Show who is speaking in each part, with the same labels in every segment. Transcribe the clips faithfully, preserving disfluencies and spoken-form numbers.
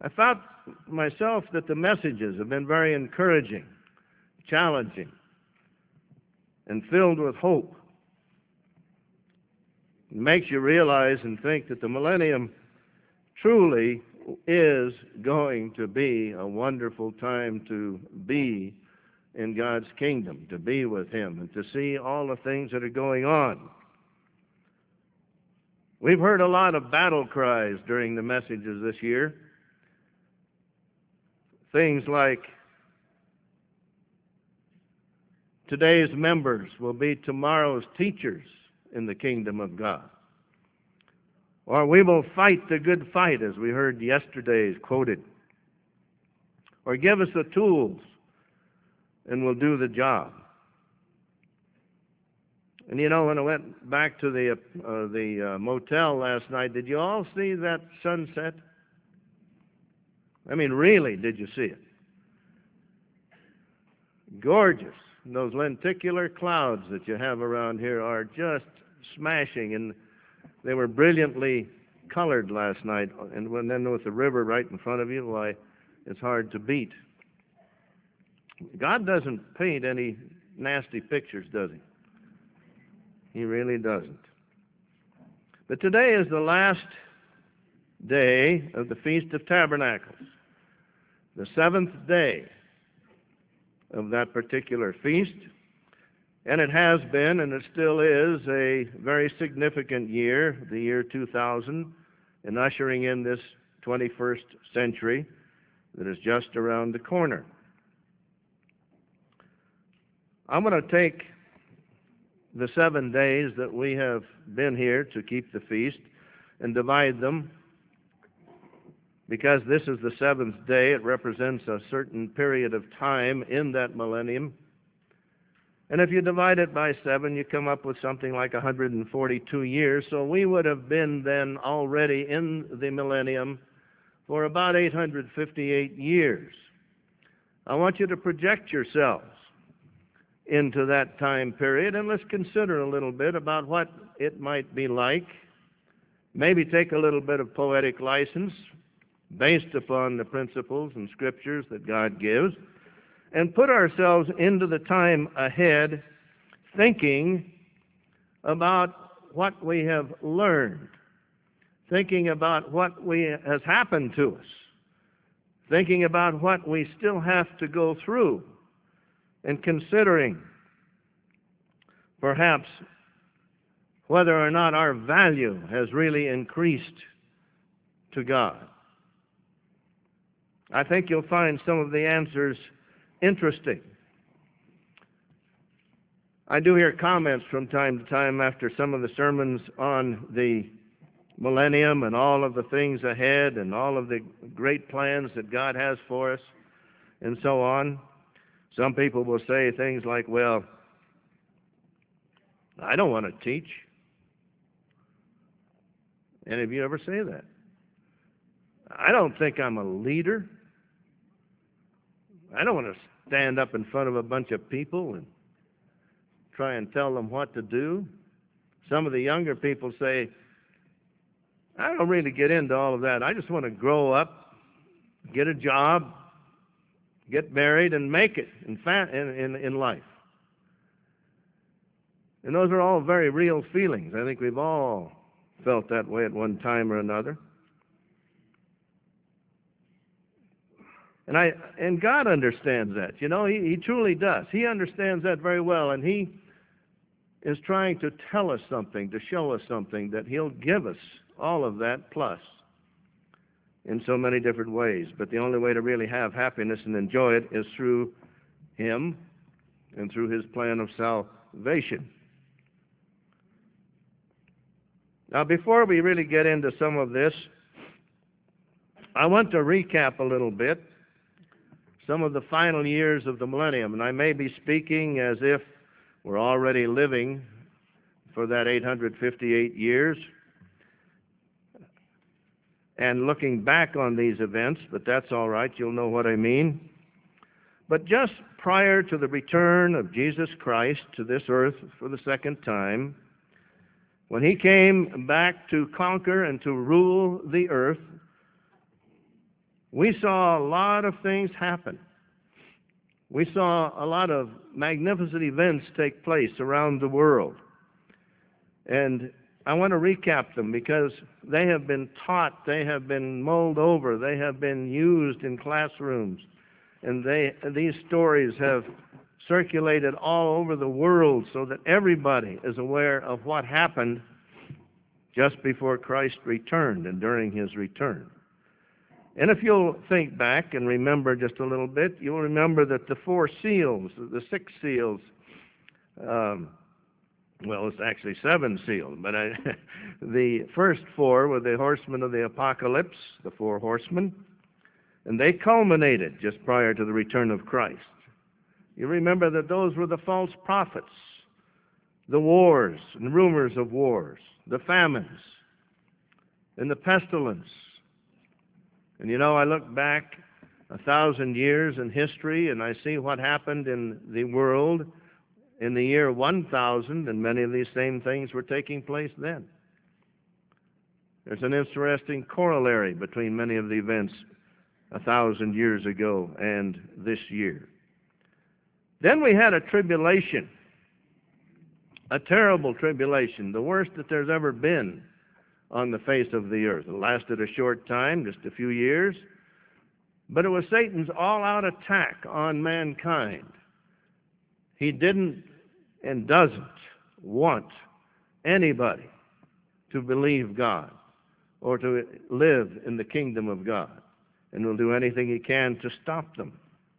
Speaker 1: I found myself that the messages have been very encouraging, challenging, and filled with hope. It makes you realize and think that the millennium truly is going to be a wonderful time to be in God's kingdom, to be with Him, and to see all the things that are going on. We've heard a lot of battle cries during the messages this year. Things like, today's members will be tomorrow's teachers in the kingdom of God. Or we will fight the good fight, as we heard yesterday's quoted. Or give us the tools and we'll do the job. And you know, when I went back to the, uh, the uh, motel last night, did you all see that sunset? I mean, really, did you see it? Gorgeous. And those lenticular clouds that you have around here are just smashing, and they were brilliantly colored last night. And when then with the river right in front of you, why, it's hard to beat. God doesn't paint any nasty pictures, does He? He really doesn't. But today is the last day of the Feast of Tabernacles, the seventh day of that particular feast, and it has been, and it still is, a very significant year, the year two thousand, in ushering in this twenty-first century that is just around the corner. I'm going to take the seven days that we have been here to keep the feast and divide them. Because this is the seventh day, it represents a certain period of time in that millennium. And if you divide it by seven, you come up with something like one hundred forty-two years. So we would have been then already in the millennium for about eight hundred fifty-eight years. I want you to project yourselves into that time period, and let's consider a little bit about what it might be like. Maybe take a little bit of poetic license based upon the principles and scriptures that God gives, and put ourselves into the time ahead, thinking about what we have learned, thinking about what we, has happened to us, thinking about what we still have to go through, and considering perhaps whether or not our value has really increased to God. I think you'll find some of the answers interesting. I do hear comments from time to time after some of the sermons on the millennium and all of the things ahead and all of the great plans that God has for us and so on. Some people will say things like, well, I don't want to teach. Any of you ever say that? I don't think I'm a leader. I don't want to stand up in front of a bunch of people and try and tell them what to do. Some of the younger people say, I don't really get into all of that. I just want to grow up, get a job, get married, and make it in, fa- in, in, in life. And those are all very real feelings. I think we've all felt that way at one time or another. And I and God understands that. You know, he, he truly does. He understands that very well, and He is trying to tell us something, to show us something, that He'll give us all of that plus in so many different ways. But the only way to really have happiness and enjoy it is through Him and through His plan of salvation. Now, before we really get into some of this, I want to recap a little bit some of the final years of the millennium. And I may be speaking as if we're already living for that eight hundred fifty-eight years and looking back on these events, but that's all right. You'll know what I mean. But just prior to the return of Jesus Christ to this earth for the second time, when He came back to conquer and to rule the earth, we saw a lot of things happen. We saw a lot of magnificent events take place around the world. And I want to recap them because they have been taught, they have been mulled over, they have been used in classrooms, and they, these stories have circulated all over the world so that everybody is aware of what happened just before Christ returned and during his return. And if you'll think back and remember just a little bit, you'll remember that the four seals, the six seals, um, well, it's actually seven seals, but I, the first four were the horsemen of the apocalypse, the four horsemen, and they culminated just prior to the return of Christ. You remember that those were the false prophets, the wars and rumors of wars, the famines, and the pestilence. And you know, I look back a thousand years in history and I see what happened in the world in the year one thousand, and many of these same things were taking place then. There's an interesting corollary between many of the events a thousand years ago and this year. Then we had a tribulation, a terrible tribulation, the worst that there's ever been on the face of the earth. It lasted a short time, just a few years, but it was Satan's all-out attack on mankind. He didn't and doesn't want anybody to believe God or to live in the kingdom of God, and will do anything he can to stop them.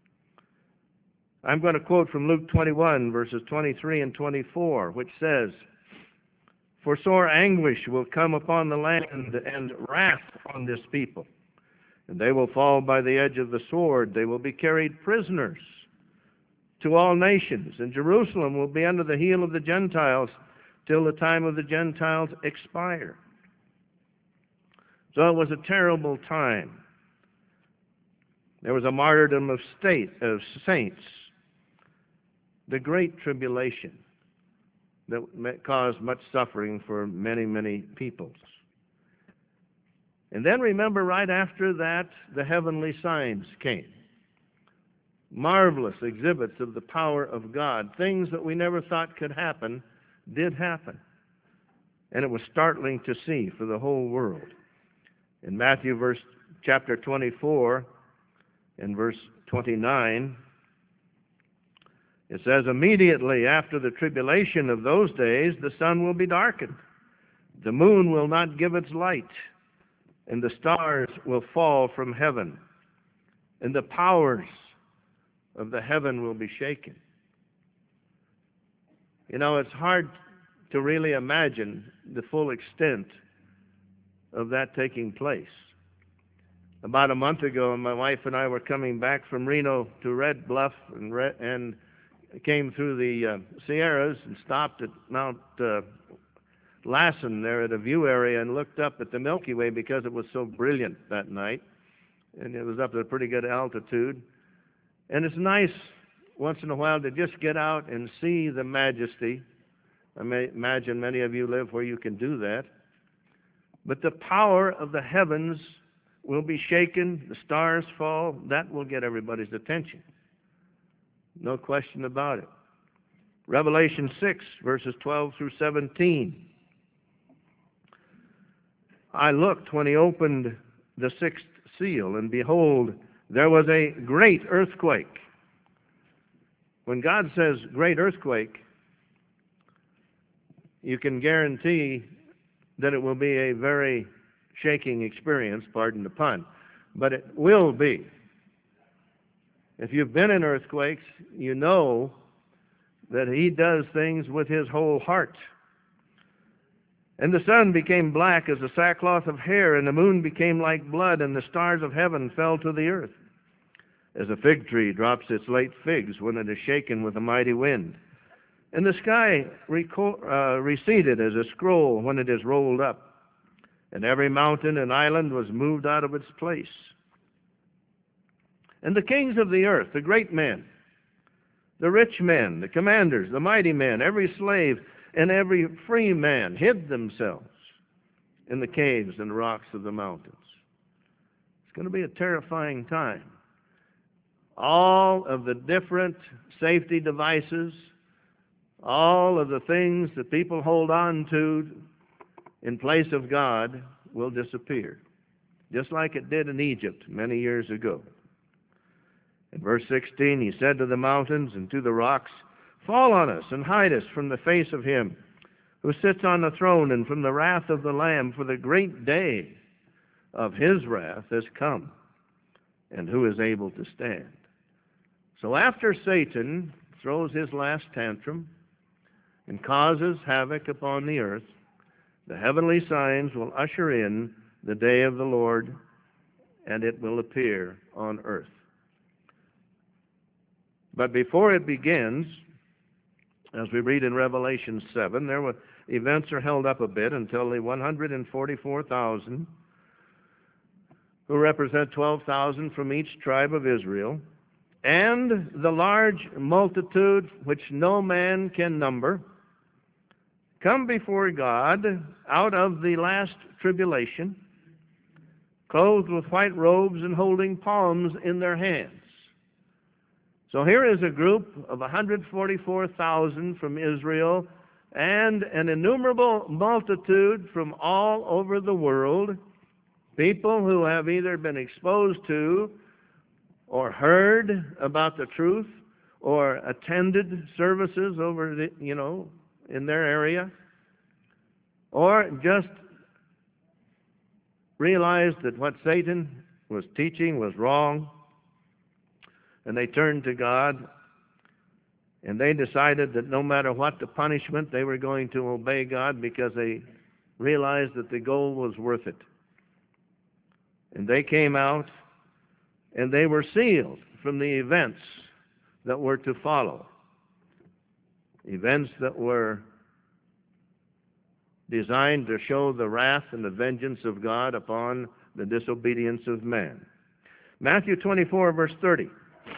Speaker 1: I'm going to quote from Luke twenty-one, verses twenty-three and twenty-four, which says, "For sore anguish will come upon the land and wrath on this people, and they will fall by the edge of the sword. They will be carried prisoners to all nations, and Jerusalem will be under the heel of the Gentiles till the time of the Gentiles expire." So it was a terrible time. There was a martyrdom of state of saints, the Great Tribulation that caused much suffering for many, many peoples. And then remember, right after that, the heavenly signs came. Marvelous exhibits of the power of God. Things that we never thought could happen did happen. And it was startling to see for the whole world. In Matthew verse chapter twenty-four and verse twenty-nine, it says, "Immediately after the tribulation of those days, the sun will be darkened. The moon will not give its light, and the stars will fall from heaven, and the powers of the heaven will be shaken." You know, it's hard to really imagine the full extent of that taking place. About a month ago, my wife and I were coming back from Reno to Red Bluff and, Red, and came through the uh, Sierras and stopped at Mount uh, Lassen there at a view area and looked up at the Milky Way because it was so brilliant that night. And it was up at a pretty good altitude. And it's nice once in a while to just get out and see the majesty. I may imagine many of you live where you can do that. But the power of the heavens will be shaken, the stars fall. That will get everybody's attention. No question about it. Revelation six, verses twelve through seventeen. "I looked when he opened the sixth seal, and behold, there was a great earthquake." When God says great earthquake, you can guarantee that it will be a very shaking experience, pardon the pun, but it will be. If you've been in earthquakes, you know that he does things with his whole heart. "And the sun became black as a sackcloth of hair, and the moon became like blood, and the stars of heaven fell to the earth, as a fig tree drops its late figs when it is shaken with a mighty wind. And the sky reco- uh, receded as a scroll when it is rolled up, and every mountain and island was moved out of its place. And the kings of the earth, the great men, the rich men, the commanders, the mighty men, every slave and every free man hid themselves in the caves and rocks of the mountains." It's going to be a terrifying time. All of the different safety devices, all of the things that people hold on to in place of God will disappear, just like it did in Egypt many years ago. In verse sixteen, he said to the mountains and to the rocks, "Fall on us and hide us from the face of him who sits on the throne and from the wrath of the Lamb, for the great day of his wrath has come, and who is able to stand?" So after Satan throws his last tantrum and causes havoc upon the earth, the heavenly signs will usher in the day of the Lord, and it will appear on earth. But before it begins, as we read in Revelation seven, there were events are held up a bit until the one hundred forty-four thousand, who represent twelve thousand from each tribe of Israel, and the large multitude which no man can number, come before God out of the last tribulation, clothed with white robes and holding palms in their hands. So here is a group of one hundred forty-four thousand from Israel and an innumerable multitude from all over the world, people who have either been exposed to or heard about the truth or attended services over the, you know, in their area, or just realized that what Satan was teaching was wrong, and they turned to God, and they decided that no matter what the punishment, they were going to obey God because they realized that the goal was worth it. And they came out, and they were sealed from the events that were to follow, events that were designed to show the wrath and the vengeance of God upon the disobedience of man. Matthew twenty-four, verse thirty.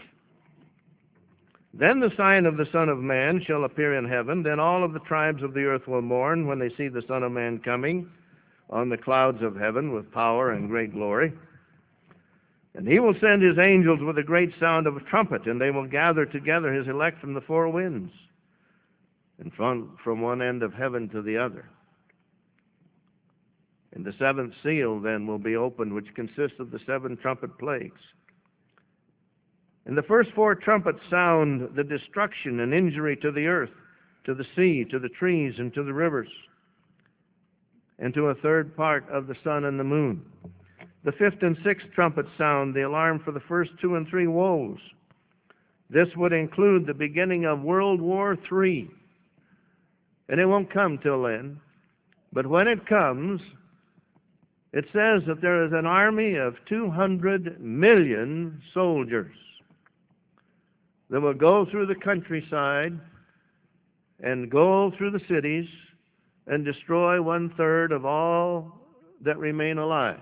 Speaker 1: "Then the sign of the Son of Man shall appear in heaven. Then all of the tribes of the earth will mourn when they see the Son of Man coming on the clouds of heaven with power and great glory. And he will send his angels with a great sound of a trumpet, and they will gather together his elect from the four winds, and from, from one end of heaven to the other. And the seventh seal then will be opened, which consists of the seven trumpet plagues. And the first four trumpets sound the destruction and injury to the earth, to the sea, to the trees, and to the rivers, and to a third part of the sun and the moon. The fifth and sixth trumpets sound the alarm for the first two and three woes. This would include the beginning of World War Three. And it won't come till then. But when it comes, it says that there is an army of two hundred million soldiers that will go through the countryside and go through the cities and destroy one-third of all that remain alive.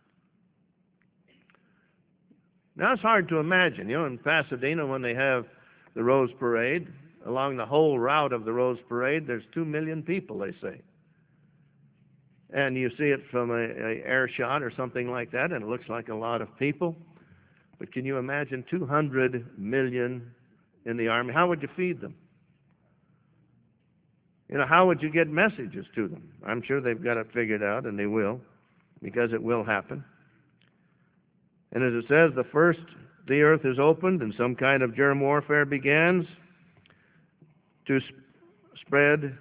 Speaker 1: Now, it's hard to imagine. You know, in Pasadena, when they have the Rose Parade, along the whole route of the Rose Parade, there's two million people, they say. And you see it from a, a air shot or something like that, and it looks like a lot of people. But can you imagine two hundred million in the army? How would you feed them? You know, how would you get messages to them? I'm sure they've got it figured out, and they will, because it will happen. And as it says, the first, the earth is opened, and some kind of germ warfare begins to sp spread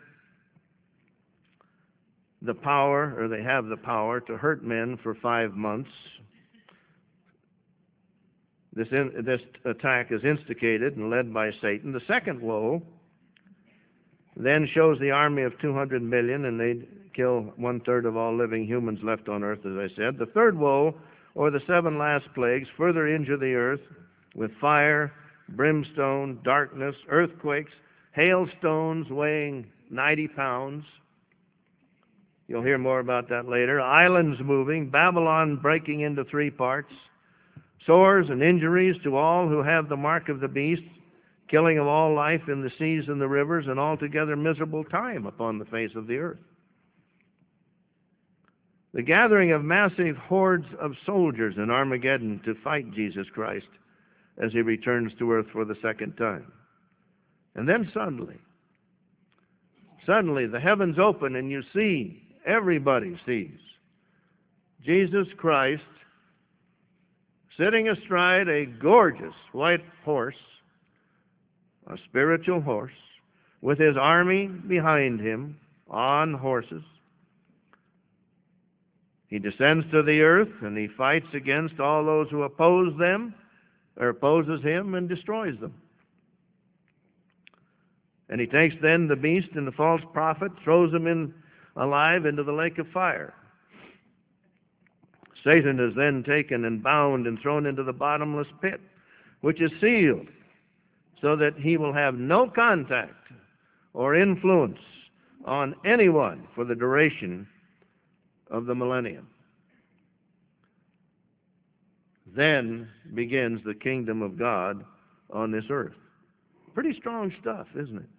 Speaker 1: the power, or they have the power, to hurt men for five months. This, in, this attack is instigated and led by Satan. The second woe then shows the army of two hundred million, and they kill one-third of all living humans left on earth, as I said. The third woe, or the seven last plagues, further injure the earth with fire, brimstone, darkness, earthquakes, hailstones weighing ninety pounds. You'll hear more about that later. Islands moving, Babylon breaking into three parts, sores and injuries to all who have the mark of the beast, killing of all life in the seas and the rivers, and altogether miserable time upon the face of the earth. The gathering of massive hordes of soldiers in Armageddon to fight Jesus Christ as he returns to earth for the second time. And then suddenly, suddenly the heavens open and you see, everybody sees, Jesus Christ sitting astride a gorgeous white horse, a spiritual horse, with his army behind him on horses. He descends to the earth and he fights against all those who oppose them, or opposes him, and destroys them. And he takes then the beast and the false prophet, throws them in alive into the lake of fire. Satan is then taken and bound and thrown into the bottomless pit, which is sealed, so that he will have no contact or influence on anyone for the duration of the millennium. Then begins the kingdom of God on this earth. Pretty strong stuff, isn't it?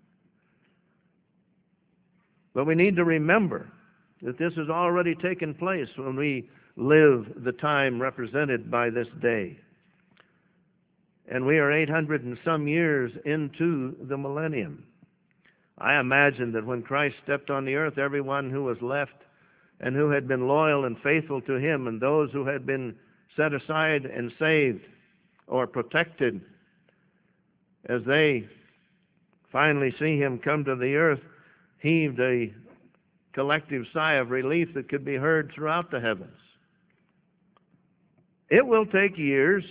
Speaker 1: But we need to remember that this has already taken place when we live the time represented by this day. And we are eight hundred and some years into the millennium. I imagine that when Christ stepped on the earth, everyone who was left and who had been loyal and faithful to him, and those who had been set aside and saved or protected, as they finally see him come to the earth, heaved a collective sigh of relief that could be heard throughout the heavens. It will take years,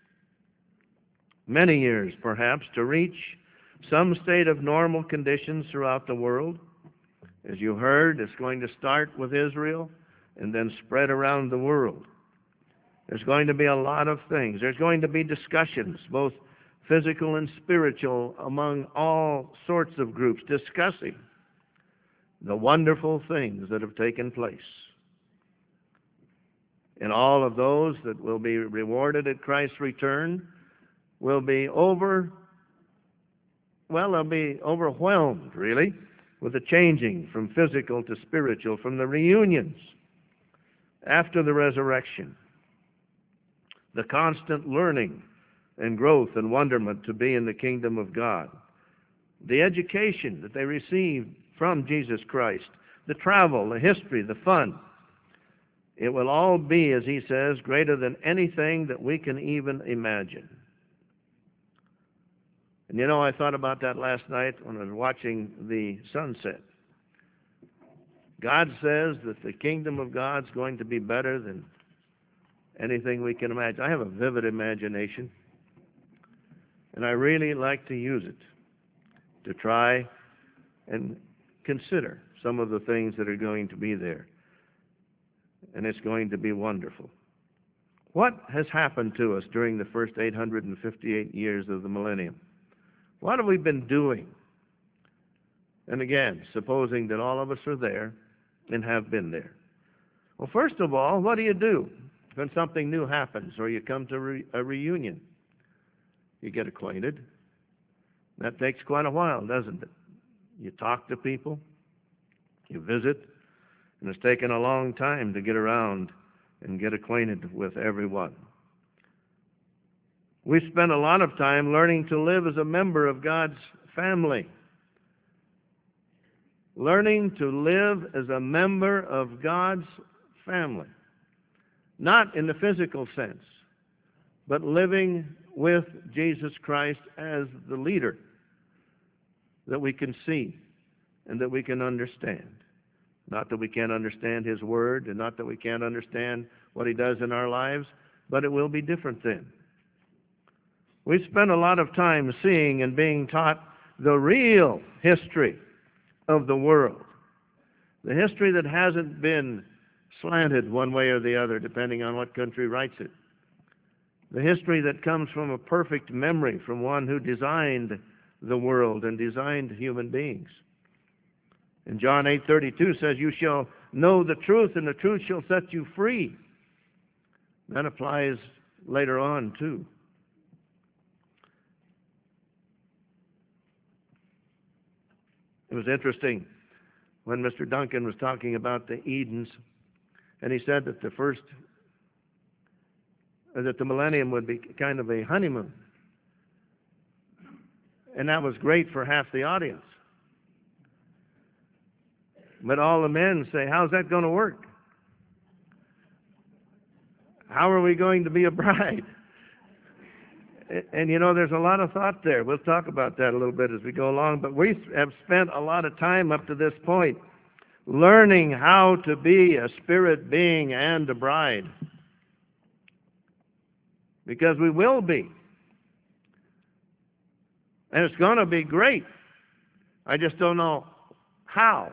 Speaker 1: many years perhaps, to reach some state of normal conditions throughout the world. As you heard, it's going to start with Israel and then spread around the world. There's going to be a lot of things. There's going to be discussions, both physical and spiritual, among all sorts of groups, discussing the wonderful things that have taken place. And all of those that will be rewarded at Christ's return will be over, well, they'll be overwhelmed, really, with the changing from physical to spiritual, from the reunions after the resurrection, the constant learning and growth and wonderment to be in the kingdom of God, the education that they received from Jesus Christ, the travel, the history, the fun. It will all be, as he says, greater than anything that we can even imagine. And you know, I thought about that last night when I was watching the sunset. God says that the kingdom of God's going to be better than anything we can imagine. I have a vivid imagination, and I really like to use it to try and consider some of the things that are going to be there. And it's going to be wonderful. What has happened to us during the first eight hundred fifty-eight years of the millennium? What have we been doing? And again, supposing that all of us are there and have been there. Well, first of all, what do you do when something new happens or you come to re a reunion? You get acquainted. That takes quite a while, doesn't it? You talk to people, you visit, and it's taken a long time to get around and get acquainted with everyone. We spent a lot of time learning to live as a member of God's family. Learning to live as a member of God's family. Not in the physical sense, but living with Jesus Christ as the leader that we can see and that we can understand. Not that we can't understand his word, and not that we can't understand what he does in our lives, but it will be different then. We've spent a lot of time seeing and being taught the real history of the world. The history that hasn't been slanted one way or the other, depending on what country writes it. The history that comes from a perfect memory from one who designed the world and designed human beings. And John eight thirty-two says, "You shall know the truth, and the truth shall set you free." That applies later on, too. It was interesting when Mister Duncan was talking about the Edens And he said that the first, that the millennium would be kind of a honeymoon. And that was great for half the audience. But all the men say, how's that going to work? How are we going to be a bride? And, you know, there's a lot of thought there. We'll talk about that a little bit as we go along. But we have spent a lot of time up to this point learning how to be a spirit being and a bride. Because we will be. And it's going to be great. I just don't know how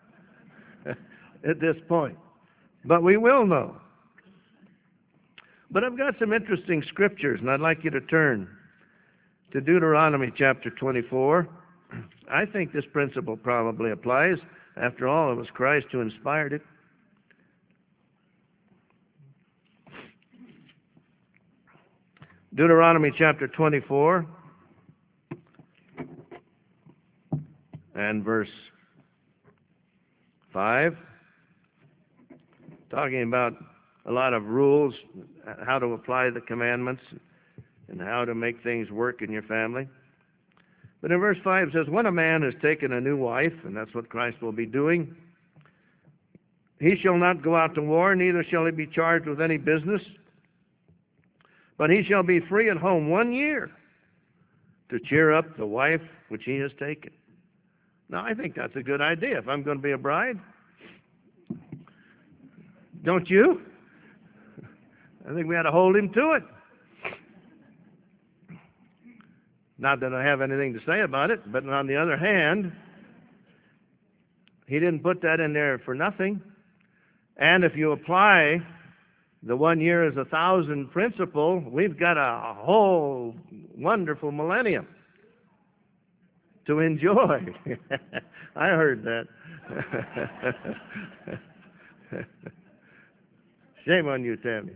Speaker 1: at this point. But we will know. But I've got some interesting scriptures, and I'd like you to turn to Deuteronomy chapter twenty-four. I think this principle probably applies. After all, it was Christ who inspired it. Deuteronomy chapter twenty-four and verse five, talking about a lot of rules, how to apply the commandments, and how to make things work in your family. But in verse five it says, when a man has taken a new wife, and that's what Christ will be doing, he shall not go out to war, neither shall he be charged with any business, but he shall be free at home one year to cheer up the wife which he has taken. Now, I think that's a good idea if I'm going to be a bride. Don't you? I think we ought to hold him to it. Not that I have anything to say about it, but on the other hand, he didn't put that in there for nothing. And if you apply the one year is a thousand principle, we've got a whole wonderful millennium to enjoy. I heard that. Shame on you, Tammy.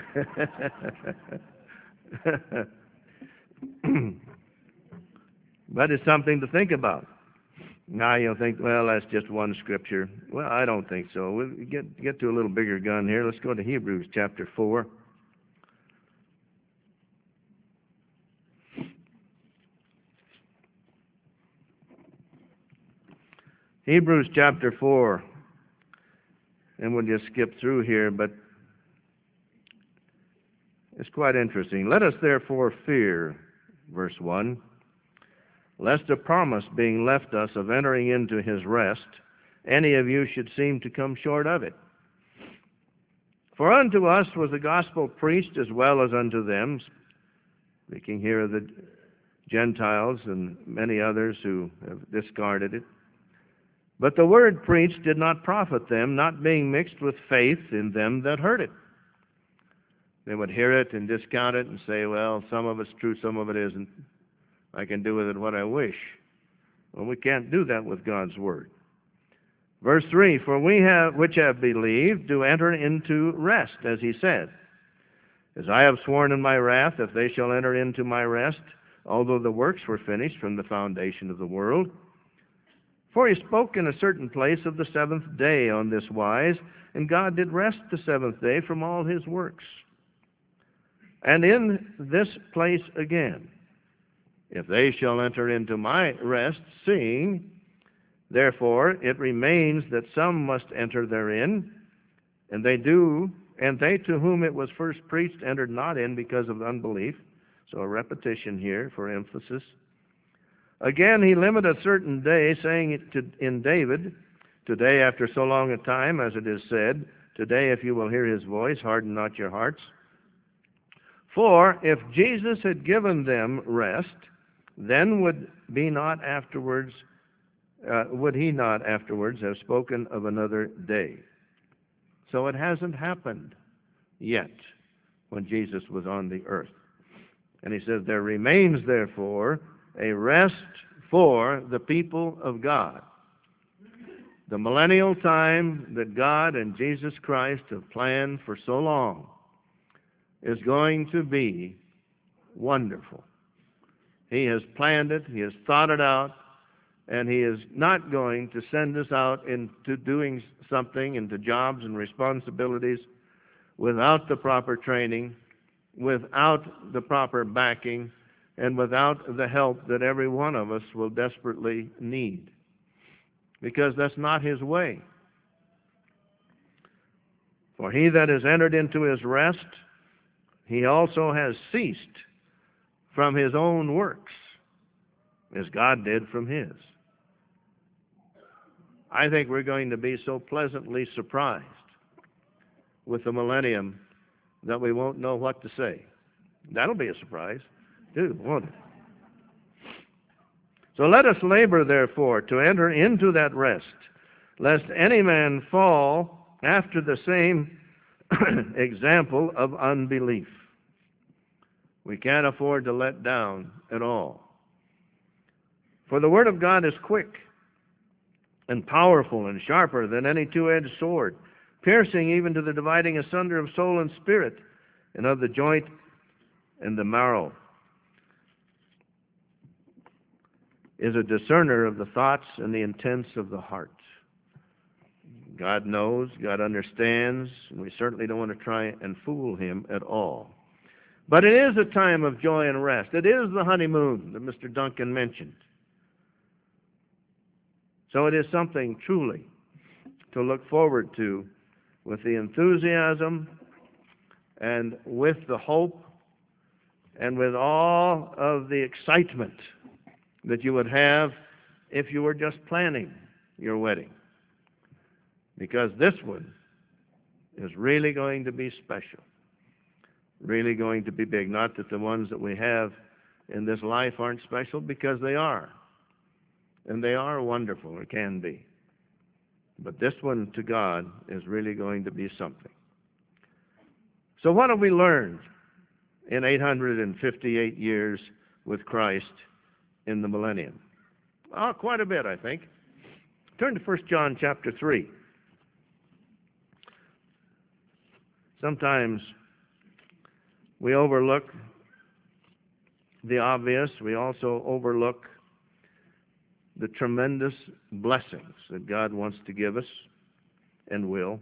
Speaker 1: But it's something to think about. Now you'll think, well, that's just one scripture. Well, I don't think so. We'll get, get to a little bigger gun here. Let's go to Hebrews chapter four. Hebrews chapter four. And we'll just skip through here, but it's quite interesting. Let us therefore fear, verse one, lest a promise being left us of entering into his rest, any of you should seem to come short of it. For unto us was the gospel preached as well as unto them, speaking here of the Gentiles and many others who have discarded it. But the word preached did not profit them, not being mixed with faith in them that heard it. They would hear it and discount it and say, well, some of it's true, some of it isn't. I can do with it what I wish. Well, we can't do that with God's word. Verse three, for we have, which have believed, do enter into rest, as he said. As I have sworn in my wrath, if they shall enter into my rest, although the works were finished from the foundation of the world. For he spoke in a certain place of the seventh day on this wise, and God did rest the seventh day from all his works. And in this place again, if they shall enter into my rest, seeing, therefore, it remains that some must enter therein, and they do, and they to whom it was first preached entered not in because of unbelief. So a repetition here for emphasis. Again, he limited a certain day, saying it to, in David, today after so long a time, as it is said, today if you will hear his voice, harden not your hearts. For if Jesus had given them rest, then would be not afterwards, uh, would he not afterwards have spoken of another day? So it hasn't happened yet when Jesus was on the earth. And he says, there remains therefore a rest for the people of God. The millennial time that God and Jesus Christ have planned for so long is going to be wonderful. He has planned it. He has thought it out. And He is not going to send us out into doing something, into jobs and responsibilities, without the proper training, without the proper backing, and without the help that every one of us will desperately need. Because that's not His way. For he that is entered into his rest, he also has ceased from his own works, as God did from His. I think we're going to be so pleasantly surprised with the millennium that we won't know what to say. That'll be a surprise, too, won't it? So let us labor, therefore, to enter into that rest, lest any man fall after the same example of unbelief. We can't afford to let down at all. For the Word of God is quick and powerful and sharper than any two-edged sword, piercing even to the dividing asunder of soul and spirit, and of the joint and the marrow, is a discerner of the thoughts and the intents of the heart. God knows, God understands, and we certainly don't want to try and fool Him at all. But it is a time of joy and rest. It is the honeymoon that Mister Duncan mentioned. So it is something truly to look forward to with the enthusiasm and with the hope and with all of the excitement that you would have if you were just planning your wedding. Because this one is really going to be special, really going to be big. Not that the ones that we have in this life aren't special, because they are. And they are wonderful, or can be. But this one to God is really going to be something. So what have we learned in eight hundred fifty-eight years with Christ in the millennium? Oh, quite a bit, I think. Turn to First John chapter three. Sometimes we overlook the obvious. We also overlook the tremendous blessings that God wants to give us and will.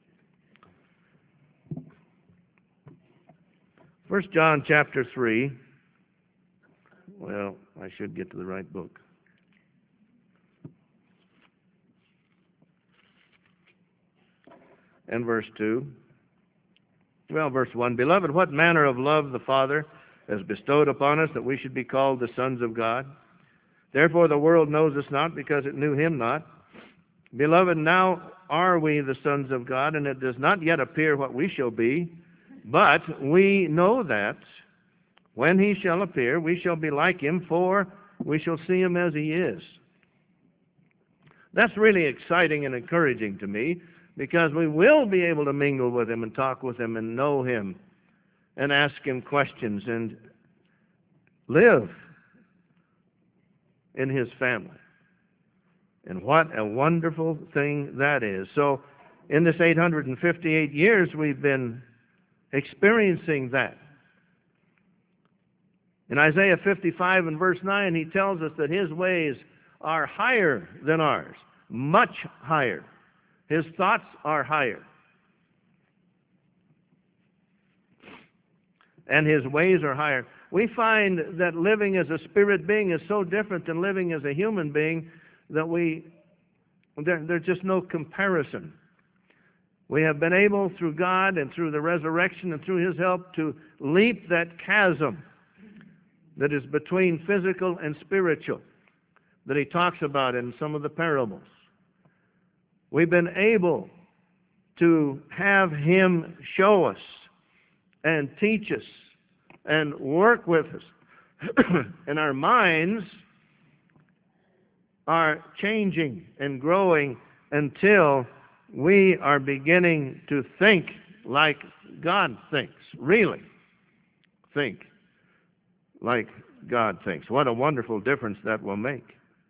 Speaker 1: First John chapter three. Well, I should get to the right book. And verse two. Well, verse one. Beloved, what manner of love the Father has bestowed upon us, that we should be called the sons of God? Therefore the world knows us not, because it knew Him not. Beloved, now are we the sons of God, and it does not yet appear what we shall be. But we know that when He shall appear, we shall be like Him, for we shall see Him as He is. That's really exciting and encouraging to me, because we will be able to mingle with Him and talk with Him and know Him and ask Him questions and live in His family. And what a wonderful thing that is. So in this eight hundred fifty-eight years, we've been experiencing that. In Isaiah fifty-five and verse nine, He tells us that His ways are higher than ours, much higher. His thoughts are higher. And His ways are higher. We find that living as a spirit being is so different than living as a human being that we there, there's just no comparison. We have been able, through God and through the resurrection and through His help, to leap that chasm that is between physical and spiritual that He talks about in some of the parables. We've been able to have Him show us and teach us and work with us. And our minds are changing and growing until we are beginning to think like God thinks. Really think like God thinks. What a wonderful difference that will make.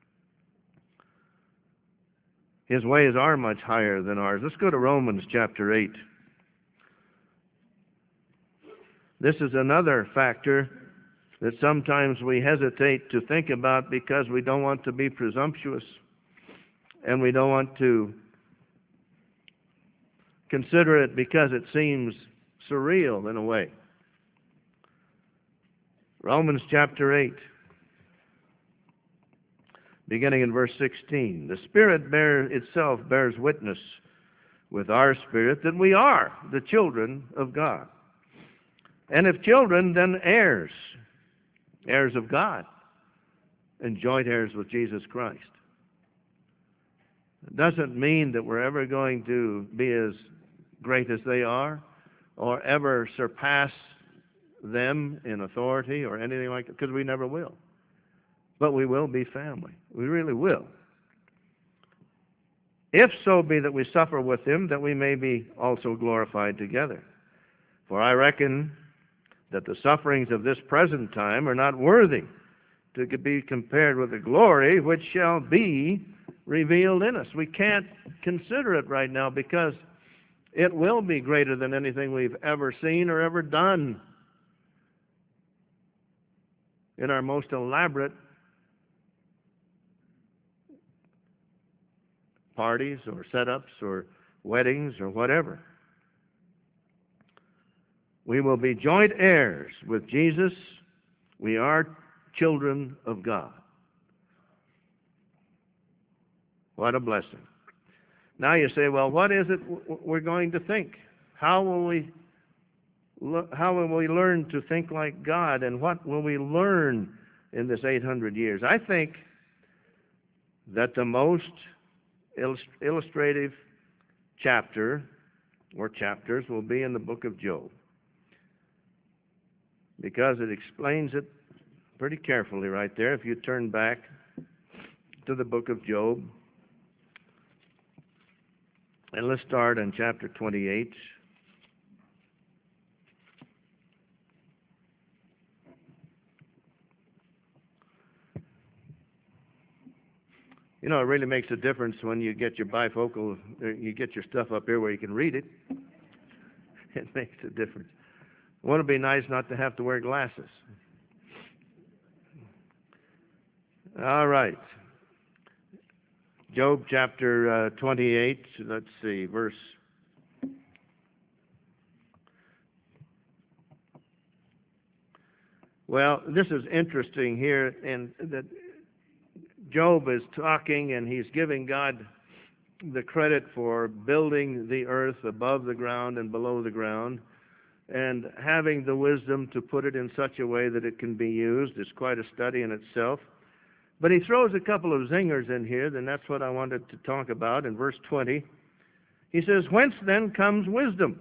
Speaker 1: His ways are much higher than ours. Let's go to Romans chapter eight. This is another factor that sometimes we hesitate to think about because we don't want to be presumptuous and we don't want to consider it because it seems surreal in a way. Romans chapter eight, beginning in verse sixteen. The Spirit bear, itself bears witness with our spirit that we are the children of God. And if children, then heirs, heirs of God, and joint heirs with Jesus Christ. It doesn't mean that we're ever going to be as great as they are or ever surpass them in authority or anything like that, because we never will. But we will be family. We really will. If so be that we suffer with him, that we may be also glorified together. For I reckon that the sufferings of this present time are not worthy to be compared with the glory which shall be revealed in us. We can't consider it right now because it will be greater than anything we've ever seen or ever done in our most elaborate parties or setups or weddings or whatever. We will be joint heirs with Jesus. We are children of God. What a blessing. Now you say, well, what is it we're going to think? How will we how will we learn to think like God, and what will we learn in this eight hundred years? I think that the most illustrative chapter or chapters will be in the book of Job, because it explains it pretty carefully right there. If you turn back to the book of Job, and let's start in chapter twenty-eight. You know, it really makes a difference when you get your bifocal, you get your stuff up here where you can read it. It makes a difference. Wouldn't it be nice not to have to wear glasses? All right. Job chapter uh, twenty-eight, let's see, verse. Well, this is interesting here, in that Job is talking and he's giving God the credit for building the earth above the ground and below the ground, and having the wisdom to put it in such a way that it can be used. It's quite a study in itself. But he throws a couple of zingers in here, and that's what I wanted to talk about. In verse twenty, he says, "Whence then comes wisdom?"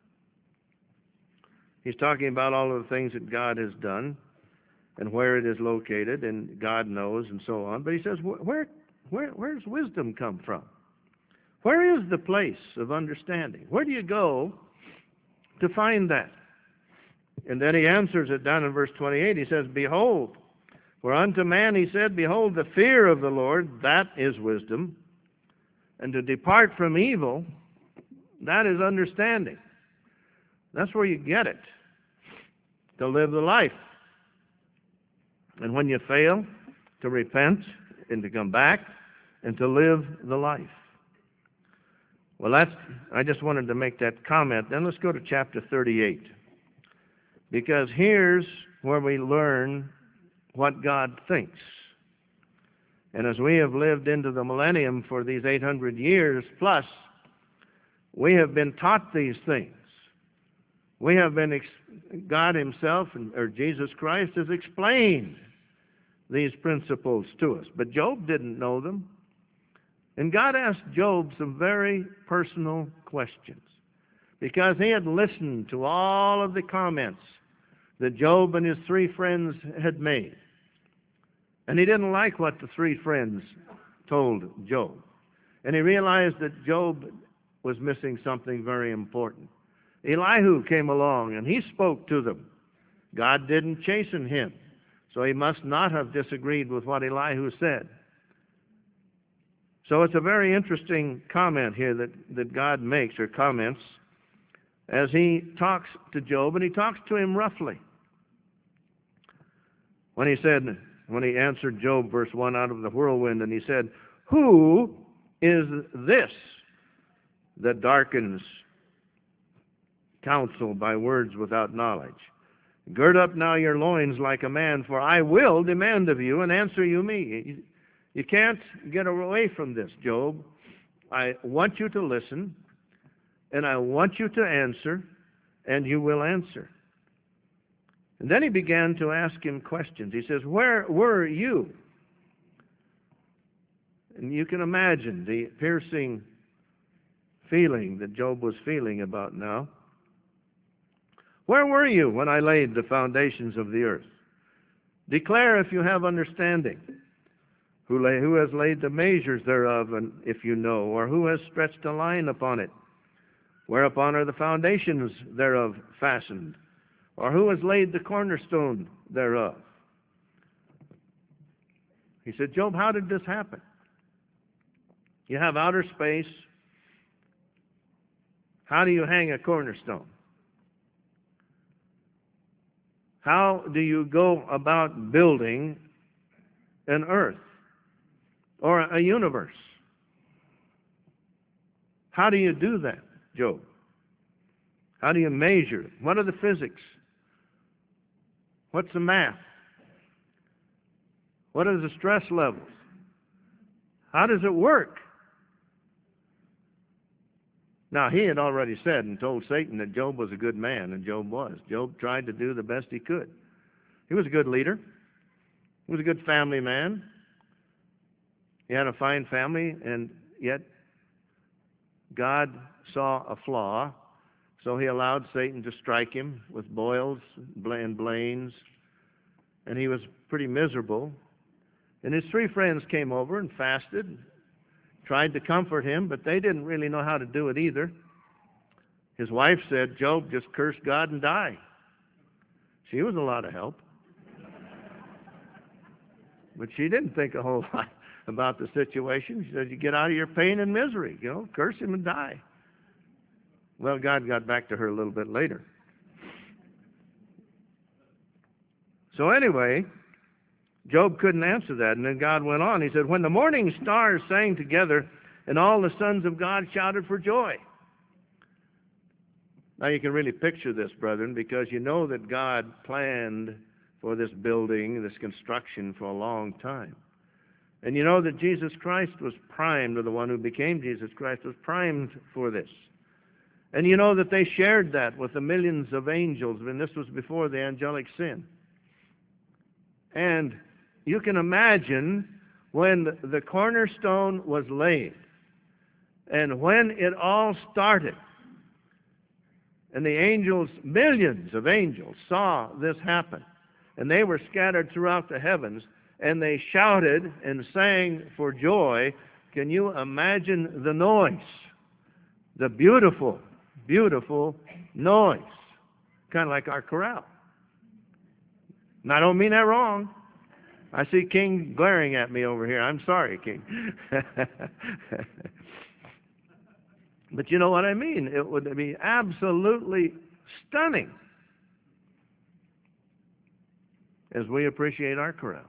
Speaker 1: He's talking about all of the things that God has done and where it is located, and God knows, and so on. But he says, where, where, where's wisdom come from? Where is the place of understanding? Where do you go to find that? And then he answers it down in verse twenty-eight. He says, "Behold, for unto man he said, Behold, the fear of the Lord, that is wisdom, and to depart from evil, that is understanding." That's where you get it, to live the life. And when you fail, to repent and to come back and to live the life. Well, that's, I just wanted to make that comment. Then let's go to chapter thirty-eight. Because here's where we learn what God thinks. And as we have lived into the millennium for these eight hundred years plus, we have been taught these things. We have been, ex- God himself, or Jesus Christ, has explained these principles to us. But Job didn't know them. And God asked Job some very personal questions, because he had listened to all of the comments that Job and his three friends had made. And he didn't like what the three friends told Job. And he realized that Job was missing something very important. Elihu came along and he spoke to them. God didn't chasten him, so he must not have disagreed with what Elihu said. So it's a very interesting comment here that, that God makes, or comments, as he talks to Job, and he talks to him roughly. When he said, when he answered Job, verse one, out of the whirlwind, and he said, who is this that darkens counsel by words without knowledge? Gird up now your loins like a man, for I will demand of you, and answer you me. You can't get away from this, Job. I want you to listen, and I want you to answer, and you will answer. And then he began to ask him questions. He says, where were you? And you can imagine the piercing feeling that Job was feeling about now. Where were you when I laid the foundations of the earth? Declare if you have understanding. Who, lay, who has laid the measures thereof, and if you know, or who has stretched a line upon it? Whereupon are the foundations thereof fastened? Or who has laid the cornerstone thereof? He said, Job, how did this happen? You have outer space. How do you hang a cornerstone? How do you go about building an earth or a universe? How do you do that, Job? How do you measure it? What are the physics? What's the math? What are the stress levels? How does it work? Now, he had already said and told Satan that Job was a good man, and Job was. Job tried to do the best he could. He was a good leader. He was a good family man. He had a fine family, and yet God saw a flaw, so he allowed Satan to strike him with boils and blains, and he was pretty miserable. And his three friends came over and fasted, tried to comfort him, but they didn't really know how to do it either. His wife said, Job, just curse God and die. She was a lot of help. But she didn't think a whole lot about the situation. She said, you get out of your pain and misery, you know, curse him and die. Well, God got back to her a little bit later. So anyway, Job couldn't answer that, and then God went on. He said, when the morning stars sang together, and all the sons of God shouted for joy. Now you can really picture this, brethren, because you know that God planned for this building, this construction, for a long time. And you know that Jesus Christ was primed, or the one who became Jesus Christ was primed for this. And you know that they shared that with the millions of angels, and this was before the angelic sin. And you can imagine when the cornerstone was laid, and when it all started, and the angels, millions of angels, saw this happen, and they were scattered throughout the heavens, and they shouted and sang for joy. Can you imagine the noise? The beautiful, beautiful noise. Kind of like our chorale. And I don't mean that wrong. I see King glaring at me over here. I'm sorry, King. But you know what I mean. It would be absolutely stunning as we appreciate our chorale.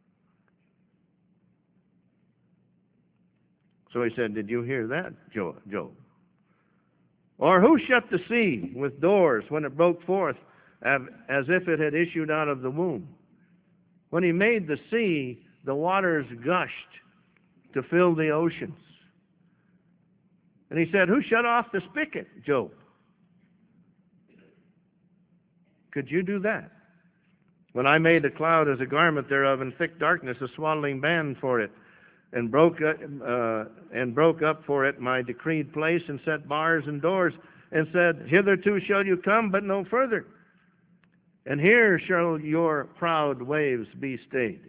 Speaker 1: So he said, did you hear that, Job? Or who shut the sea with doors when it broke forth as if it had issued out of the womb? When he made the sea, the waters gushed to fill the oceans. And he said, who shut off the spigot, Job? Could you do that? When I made the cloud as a garment thereof, and thick darkness a swaddling band for it, and broke uh, and broke up for it my decreed place, and set bars and doors, and said, hitherto shall you come, but no further. And here shall your proud waves be stayed.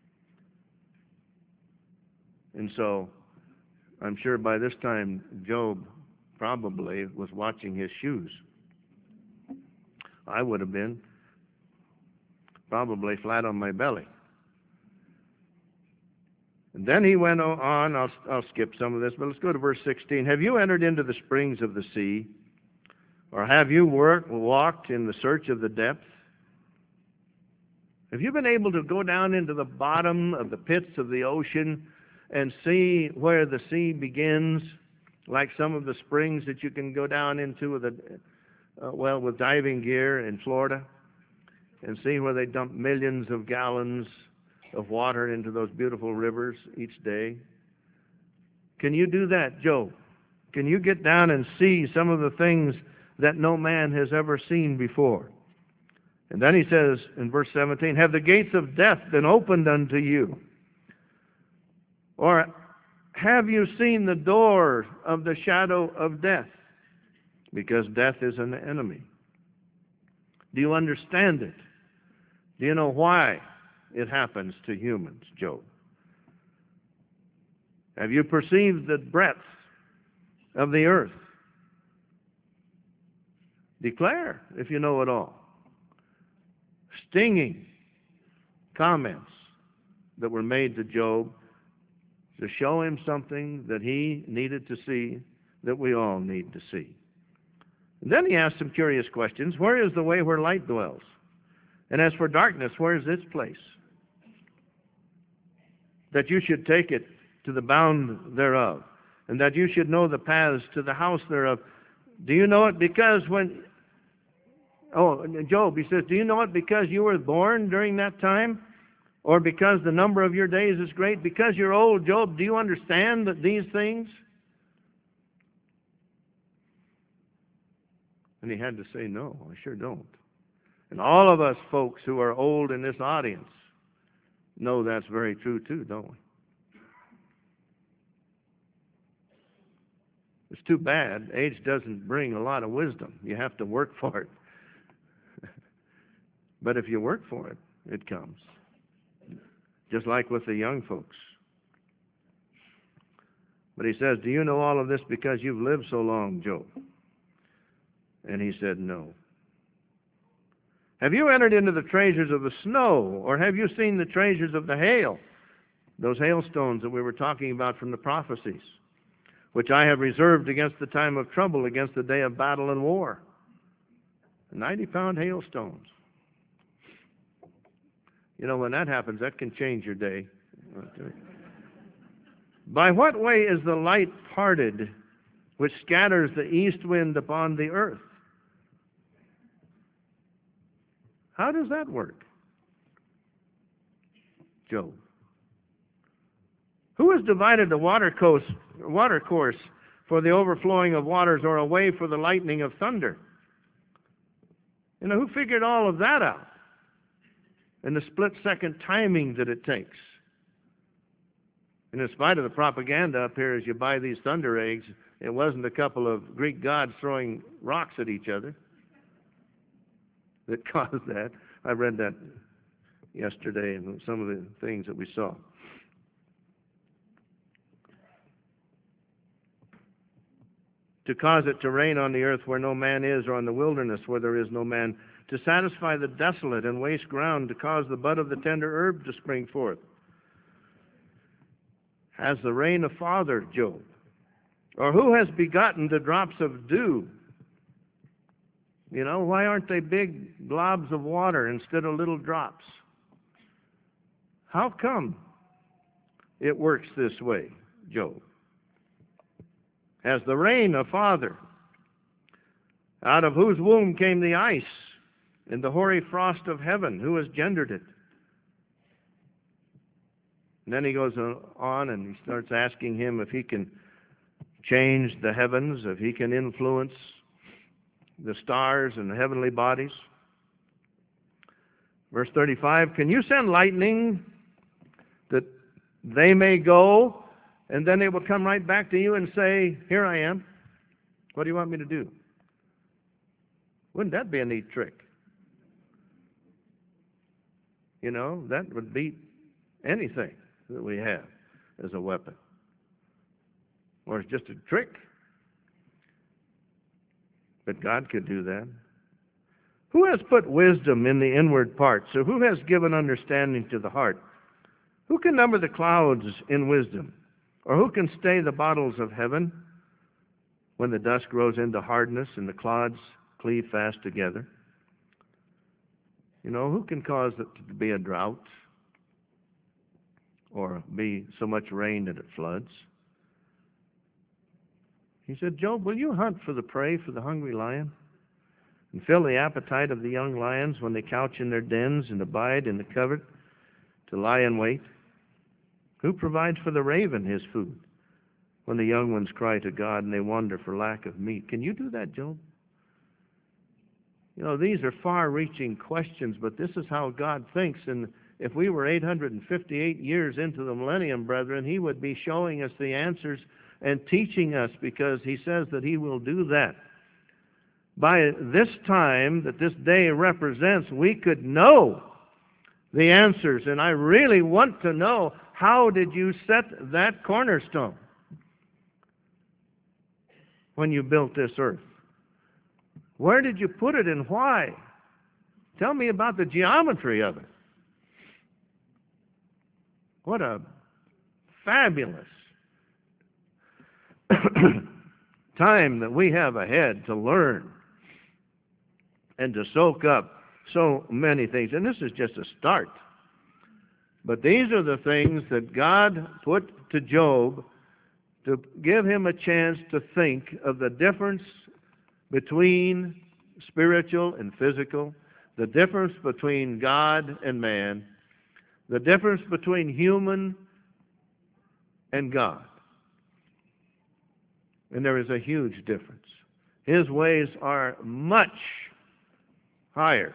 Speaker 1: And so, I'm sure by this time, Job probably was watching his shoes. I would have been probably flat on my belly. And then he went on, I'll, I'll skip some of this, but let's go to verse sixteen. Have you entered into the springs of the sea? Or have you worked, walked in the search of the depth? Have you been able to go down into the bottom of the pits of the ocean and see where the sea begins, like some of the springs that you can go down into with a, uh, well, with diving gear in Florida, and see where they dump millions of gallons of water into those beautiful rivers each day? Can you do that, Job? Can you get down and see some of the things that no man has ever seen before? And then he says in verse seventeen, have the gates of death been opened unto you? Or have you seen the door of the shadow of death? Because death is an enemy. Do you understand it? Do you know why it happens to humans, Job? Have you perceived the breadth of the earth? Declare if you know it all. Stinging comments that were made to Job to show him something that he needed to see, that we all need to see. And then he asked some curious questions. Where is the way where light dwells? And as for darkness, where is its place? That you should take it to the bound thereof, and that you should know the paths to the house thereof. Do you know it because when... Oh, Job, he says, do you know it because you were born during that time? Or because the number of your days is great? Because you're old, Job, do you understand that these things? And he had to say, no, I sure don't. And all of us folks who are old in this audience know that's very true too, don't we? It's too bad. Age doesn't bring a lot of wisdom. You have to work for it. But if you work for it, it comes. Just like with the young folks. But he says, do you know all of this because you've lived so long, Job? And he said, no. Have you entered into the treasures of the snow, or have you seen the treasures of the hail, those hailstones that we were talking about from the prophecies, which I have reserved against the time of trouble, against the day of battle and war? ninety-pound hailstones. You know, when that happens, that can change your day. By what way is the light parted, which scatters the east wind upon the earth? How does that work, Job? Who has divided the water course, water course for the overflowing of waters, or a way for the lightning of thunder? You know, who figured all of that out? And the split-second timing that it takes. And in spite of the propaganda up here, as you buy these thunder eggs, it wasn't a couple of Greek gods throwing rocks at each other that caused that. I read that yesterday in some of the things that we saw. To cause it to rain on the earth where no man is, or on the wilderness where there is no man, to satisfy the desolate and waste ground, to cause the bud of the tender herb to spring forth. Has the rain a father, Job? Or who has begotten the drops of dew? You know, why aren't they big globs of water instead of little drops? How come it works this way, Job? Has the rain a father? Out of whose womb came the ice and the hoary frost of heaven? Who has gendered it? And then he goes on and he starts asking him if he can change the heavens, if he can influence the stars and the heavenly bodies. Verse thirty-five, can you send lightning that they may go, and then they will come right back to you and say, here I am. What do you want me to do? Wouldn't that be a neat trick? You know, that would beat anything that we have as a weapon. Or it's just a trick. But God could do that. Who has put wisdom in the inward parts? Or who has given understanding to the heart? Who can number the clouds in wisdom? Or who can stay the bottles of heaven when the dust grows into hardness and the clods cleave fast together? You know, who can cause it to be a drought or be so much rain that it floods? He said, Job, will you hunt for the prey for the hungry lion, and fill the appetite of the young lions when they couch in their dens and abide in the covert to lie in wait? Who provides for the raven his food when the young ones cry to God and they wander for lack of meat? Can you do that, Job? You know, these are far-reaching questions, but this is how God thinks. And if we were eight hundred fifty-eight years into the millennium, brethren, he would be showing us the answers and teaching us, because he says that he will do that. By this time that this day represents, we could know the answers. And I really want to know, how did you set that cornerstone when you built this earth? Where did you put it and why? Tell me about the geometry of it. What a fabulous time that we have ahead to learn and to soak up so many things. And this is just a start. But these are the things that God put to Job to give him a chance to think of the difference between spiritual and physical, the difference between God and man, the difference between human and God. And there is a huge difference. His ways are much higher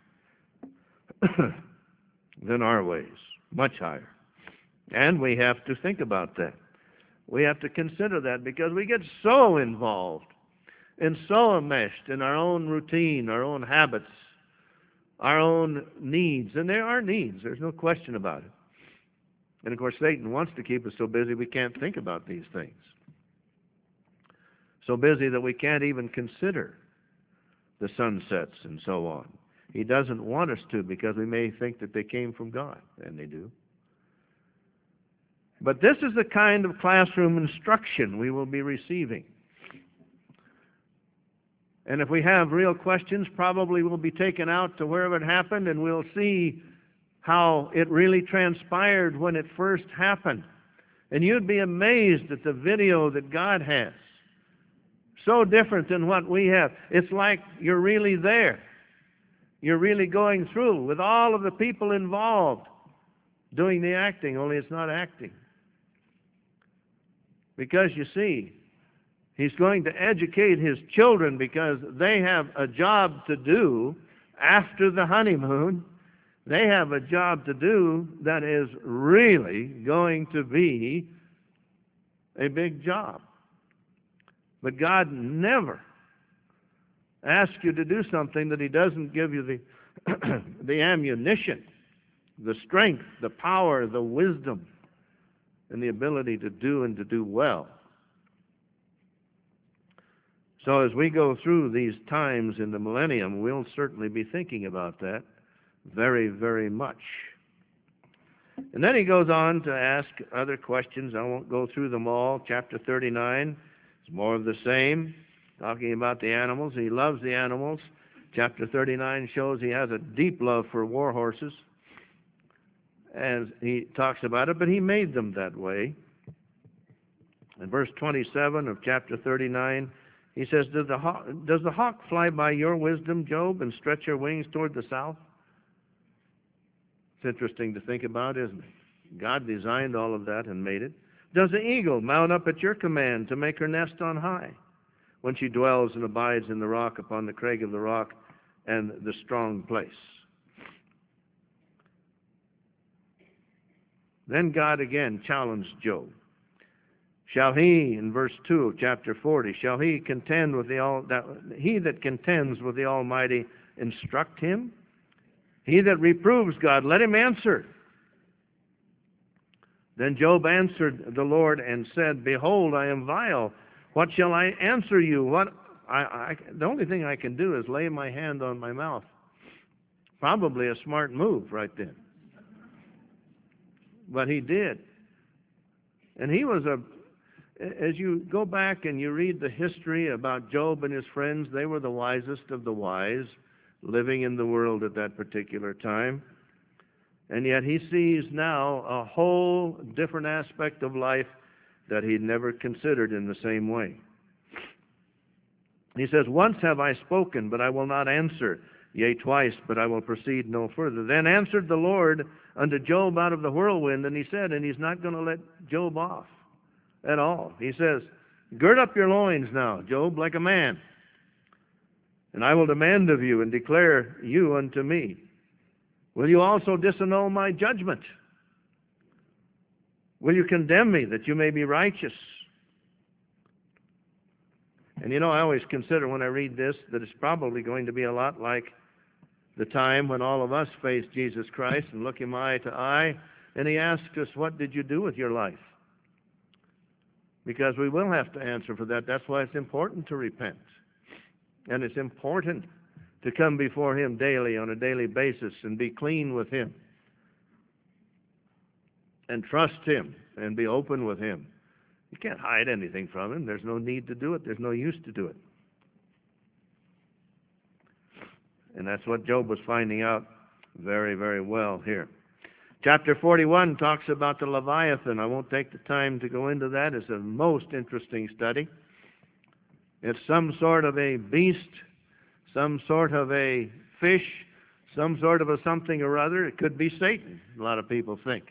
Speaker 1: than our ways, much higher. And we have to think about that. We have to consider that, because we get so involved and so enmeshed in our own routine, our own habits, our own needs. And there are needs, there's no question about it. And of course, Satan wants to keep us so busy we can't think about these things. So busy that we can't even consider the sunsets and so on. He doesn't want us to, because we may think that they came from God, and they do. But this is the kind of classroom instruction we will be receiving. And if we have real questions, probably we'll be taken out to wherever it happened, and we'll see how it really transpired when it first happened. And you'd be amazed at the video that God has. So different than what we have. It's like you're really there. You're really going through with all of the people involved doing the acting, only it's not acting. Because you see, he's going to educate his children, because they have a job to do after the honeymoon. They have a job to do that is really going to be a big job. But God never asks you to do something that he doesn't give you the, the ammunition, the strength, the power, the wisdom, and the ability to do and to do well. So as we go through these times in the millennium, we'll certainly be thinking about that very, very much. And then he goes on to ask other questions. I won't go through them all. Chapter thirty-nine is more of the same, talking about the animals. He loves the animals. Chapter thirty-nine shows he has a deep love for war horses, as he talks about it, but he made them that way. In verse twenty-seven of chapter thirty-nine, he says, Does the, hawk, does the hawk fly by your wisdom, Job, and stretch her wings toward the south? It's interesting to think about, isn't it? God designed all of that and made it. Does the eagle mount up at your command to make her nest on high, when she dwells and abides in the rock, upon the crag of the rock and the strong place? Then God again challenged Job. Shall he, in verse two of chapter forty, shall he contend with the all that he that contends with the Almighty instruct him? He that reproves God, let him answer. Then Job answered the Lord and said, Behold, I am vile. What shall I answer you? What I, I the only thing I can do is lay my hand on my mouth. Probably a smart move right then. But he did. And he was a, as you go back and you read the history about Job and his friends, they were the wisest of the wise. living in the world at that particular time. And yet he sees now a whole different aspect of life that he'd never considered in the same way. He says, "Once have I spoken, but I will not answer. Yea, twice, but I will proceed no further. Then answered the Lord unto Job out of the whirlwind," and he said, and he's not going to let Job off at all. He says, "Gird up your loins now, Job, like a man, and I will demand of you and declare you unto me. Will you also disannul my judgment? Will you condemn me that you may be righteous?" And you know, I always consider when I read this that it's probably going to be a lot like the time when all of us face Jesus Christ and look him eye to eye, and he asks us, "What did you do with your life?" Because we will have to answer for that. That's why it's important to repent. And it's important to come before him daily, on a daily basis, and be clean with him, and trust him, and be open with him. You can't hide anything from him. There's no need to do it. There's no use to do it. And that's what Job was finding out very, very well here. Chapter forty-one talks about the Leviathan. I won't take the time to go into that. It's a most interesting study. It's some sort of a beast, some sort of a fish, some sort of a something or other. It could be Satan, a lot of people think.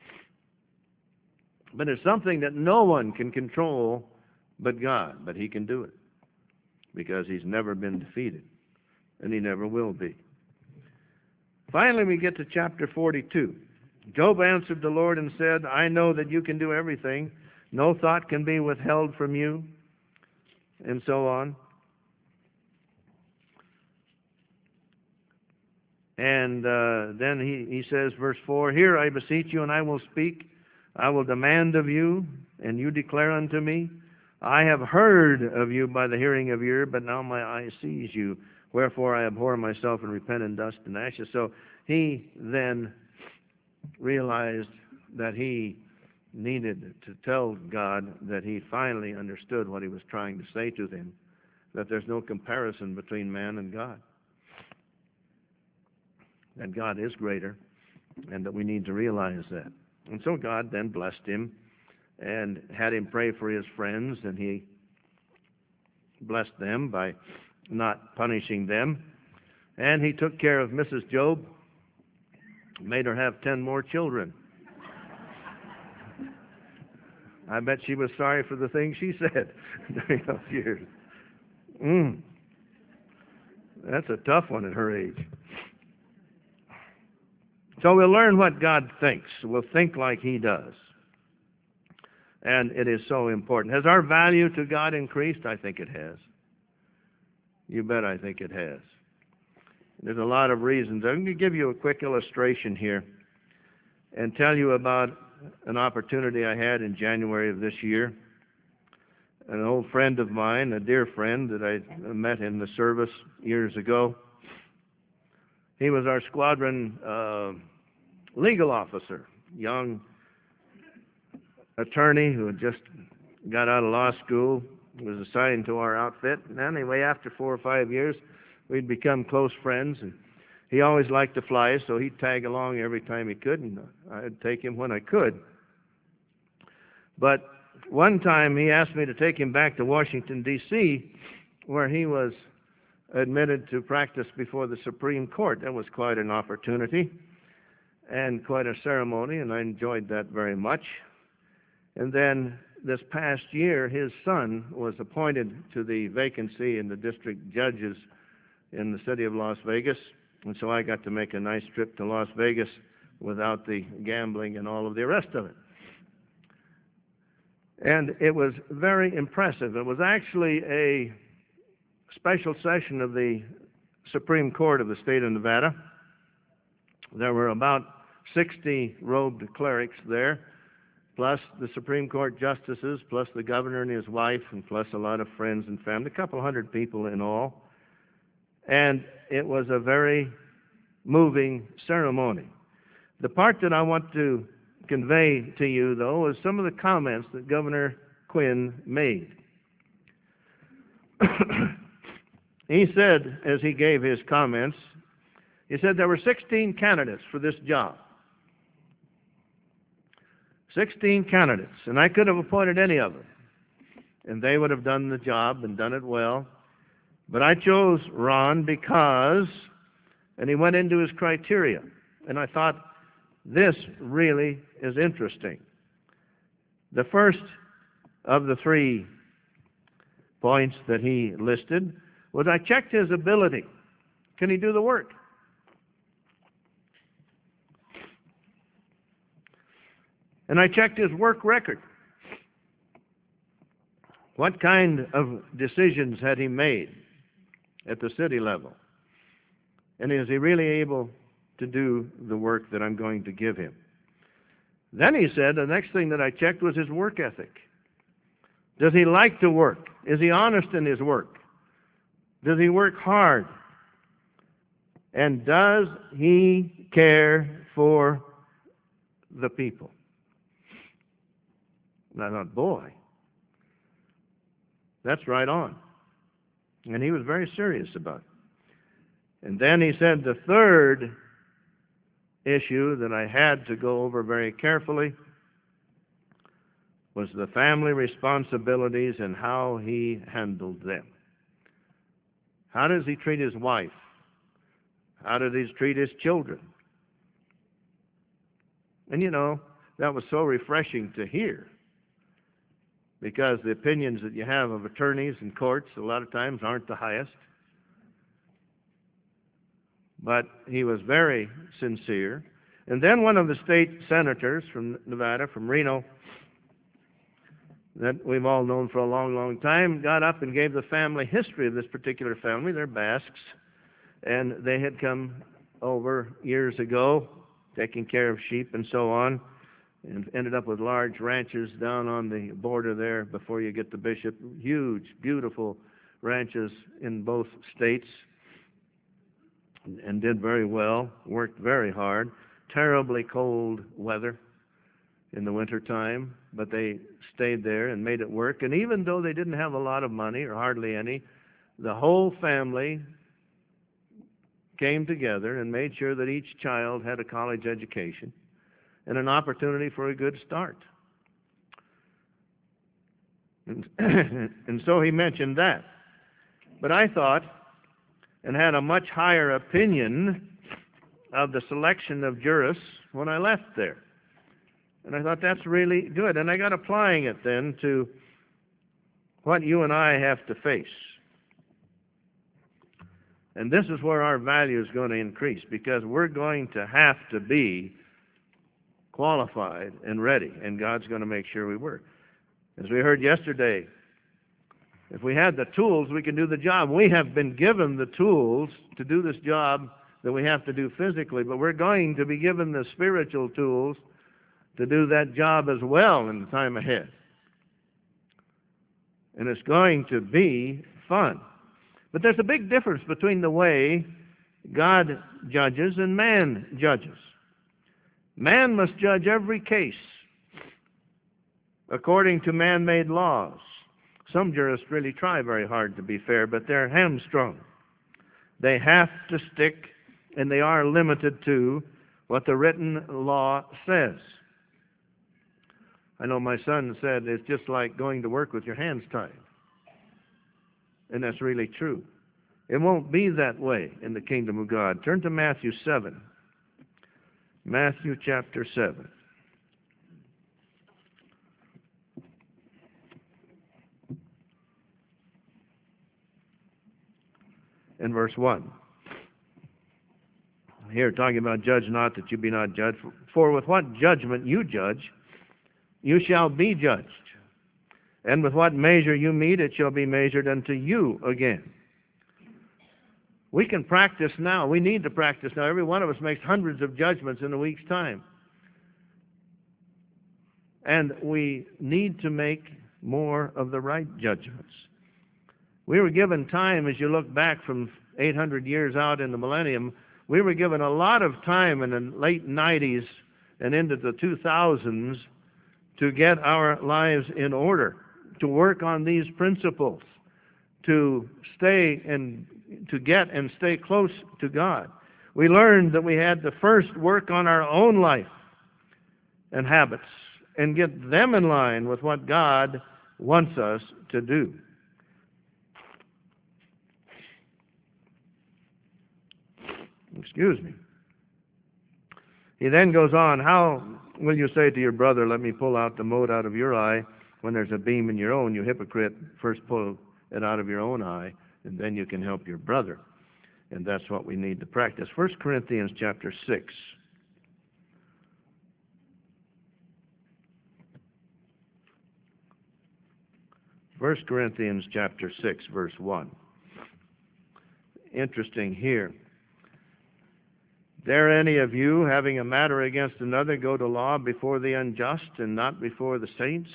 Speaker 1: But it's something that no one can control but God. But he can do it because he's never been defeated, and he never will be. Finally, we get to chapter forty-two. Job answered the Lord and said, "I know that you can do everything. No thought can be withheld from you," and so on. And uh, then he, he says, verse four, "Hear, I beseech you, and I will speak. I will demand of you, and you declare unto me. I have heard of you by the hearing of ear, but now my eye sees you. Wherefore I abhor myself and repent in dust and ashes." So he then realized that he needed to tell God that he finally understood what he was trying to say to him, that there's no comparison between man and God, that God is greater, and that we need to realize that. And so God then blessed him and had him pray for his friends, and he blessed them by not punishing them. And he took care of Missus Job, made her have ten more children. I bet she was sorry for the things she said during those years. Mm. That's a tough one at her age. So we'll learn what God thinks. We'll think like he does. And it is so important. Has our value to God increased? I think it has. You bet I think it has. There's a lot of reasons. I'm going to give you a quick illustration here and tell you about an opportunity I had in January of this year. An old friend of mine, a dear friend that I met in the service years ago, he was our squadron uh, legal officer, young attorney who had just got out of law school, was assigned to our outfit. And anyway, after four or five years, we'd become close friends. And he always liked to fly, so he'd tag along every time he could, and I'd take him when I could. But one time he asked me to take him back to Washington, D C, where he was admitted to practice before the Supreme Court. That was quite an opportunity and quite a ceremony, and I enjoyed that very much. And then this past year, his son was appointed to the vacancy in the district judges in the city of Las Vegas, and so I got to make a nice trip to Las Vegas without the gambling and all of the rest of it. And it was very impressive. It was actually a special session of the Supreme Court of the state of Nevada. There were about sixty robed clerics there, plus the Supreme Court justices, plus the governor and his wife, and plus a lot of friends and family, a couple hundred people in all. And it was a very moving ceremony. The part that I want to convey to you, though, is some of the comments that Governor Quinn made. he said, as he gave his comments, he said there were sixteen candidates for this job. sixteen candidates, and I could have appointed any of them, and they would have done the job and done it well. But I chose Ron because, and he went into his criteria, and I thought, this really is interesting. The first of the three points that he listed was I checked his ability. Can he do the work? And I checked his work record. What kind of decisions had he made at the city level? And is he really able to do the work that I'm going to give him? Then he said the next thing that I checked was his work ethic. Does he like to work? Is he honest in his work? Does he work hard? And does he care for the people? And I thought, boy, that's right on. And he was very serious about it. And then he said the third issue that I had to go over very carefully was the family responsibilities and how he handled them. How does he treat his wife? How does he treat his children? And you know, that was so refreshing to hear, because the opinions that you have of attorneys and courts a lot of times aren't the highest. But he was very sincere. And then one of the state senators from Nevada, from Reno, that we've all known for a long, long time, got up and gave the family history of this particular family. They're Basques, and they had come over years ago, taking care of sheep and so on, and ended up with large ranches down on the border there before you get to Bishop. Huge, beautiful ranches in both states, and did very well, worked very hard. Terribly cold weather in the wintertime, but they stayed there and made it work. And even though they didn't have a lot of money, or hardly any, the whole family came together and made sure that each child had a college education and an opportunity for a good start. And, and so he mentioned that. But I thought, and had a much higher opinion of the selection of jurists when I left there. And I thought, that's really good. And I got applying it then to what you and I have to face. And this is where our value is going to increase, because we're going to have to be qualified and ready, and God's going to make sure we work. As we heard yesterday, if we had the tools, we can do the job. We have been given the tools to do this job that we have to do physically, but we're going to be given the spiritual tools to do that job as well in the time ahead. And it's going to be fun. But there's a big difference between the way God judges and man judges. Man must judge every case according to man-made laws. Some jurists really try very hard to be fair, but they're hamstrung. They have to stick, and they are limited to what the written law says. I know my son said it's just like going to work with your hands tied. And that's really true. It won't be that way in the kingdom of God. Turn to Matthew seven. Matthew chapter seven. In verse one. Here, talking about judge not that you be not judged. For with what judgment you judge, you shall be judged. And with what measure you mete, it shall be measured unto you again. We can practice now. We need to practice now. Every one of us makes hundreds of judgments in a week's time. And we need to make more of the right judgments. We were given time, as you look back from eight hundred years out in the millennium, we were given a lot of time in the late nineties and into the two thousands to get our lives in order, to work on these principles, to stay in to get and stay close to God. We learned that we had to first work on our own life and habits and get them in line with what God wants us to do. Excuse me. He then goes on, how will you say to your brother, let me pull out the mote out of your eye, when there's a beam in your own? You hypocrite, first pull it out of your own eye, and then you can help your brother. And that's what we need to practice. First Corinthians chapter six. First Corinthians chapter six, verse one. Interesting here. Dare any of you, having a matter against another, go to law before the unjust and not before the saints?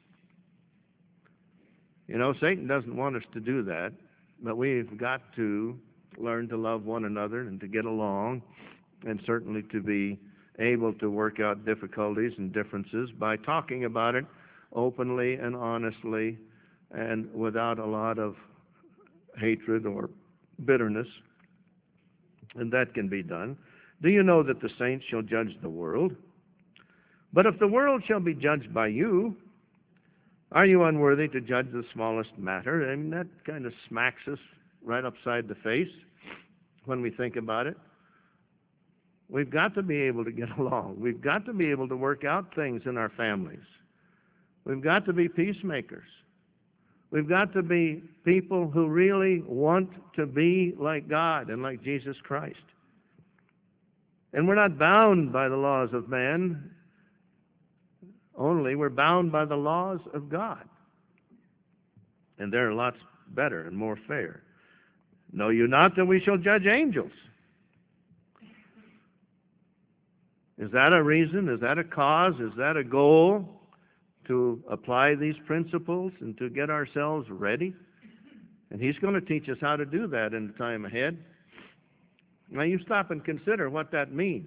Speaker 1: You know, Satan doesn't want us to do that, but we've got to learn to love one another and to get along, and certainly to be able to work out difficulties and differences by talking about it openly and honestly and without a lot of hatred or bitterness. And that can be done. Do you know that the saints shall judge the world? But if the world shall be judged by you, are you unworthy to judge the smallest matter? I mean, that kind of smacks us right upside the face when we think about it. We've got to be able to get along. We've got to be able to work out things in our families. We've got to be peacemakers. We've got to be people who really want to be like God and like Jesus Christ. And we're not bound by the laws of man only. We're bound by the laws of God. And they're lots better and more fair. Know you not that we shall judge angels? Is that a reason? Is that a cause? Is that a goal to apply these principles and to get ourselves ready? And he's going to teach us how to do that in the time ahead. Now you stop and consider what that means.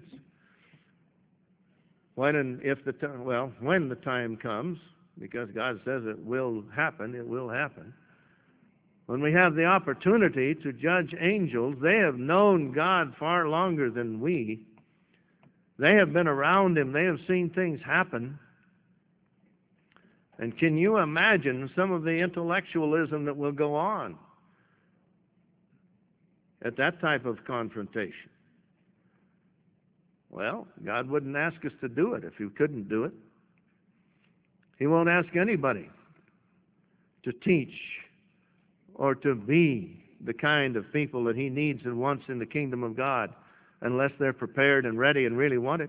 Speaker 1: When and if the time, well, when the time comes, because God says it will happen, it will happen. When we have the opportunity to judge angels, they have known God far longer than we. They have been around him. They have seen things happen. And can you imagine some of the intellectualism that will go on at that type of confrontation? Well, God wouldn't ask us to do it if he couldn't do it. He won't ask anybody to teach or to be the kind of people that he needs and wants in the kingdom of God unless they're prepared and ready and really want it.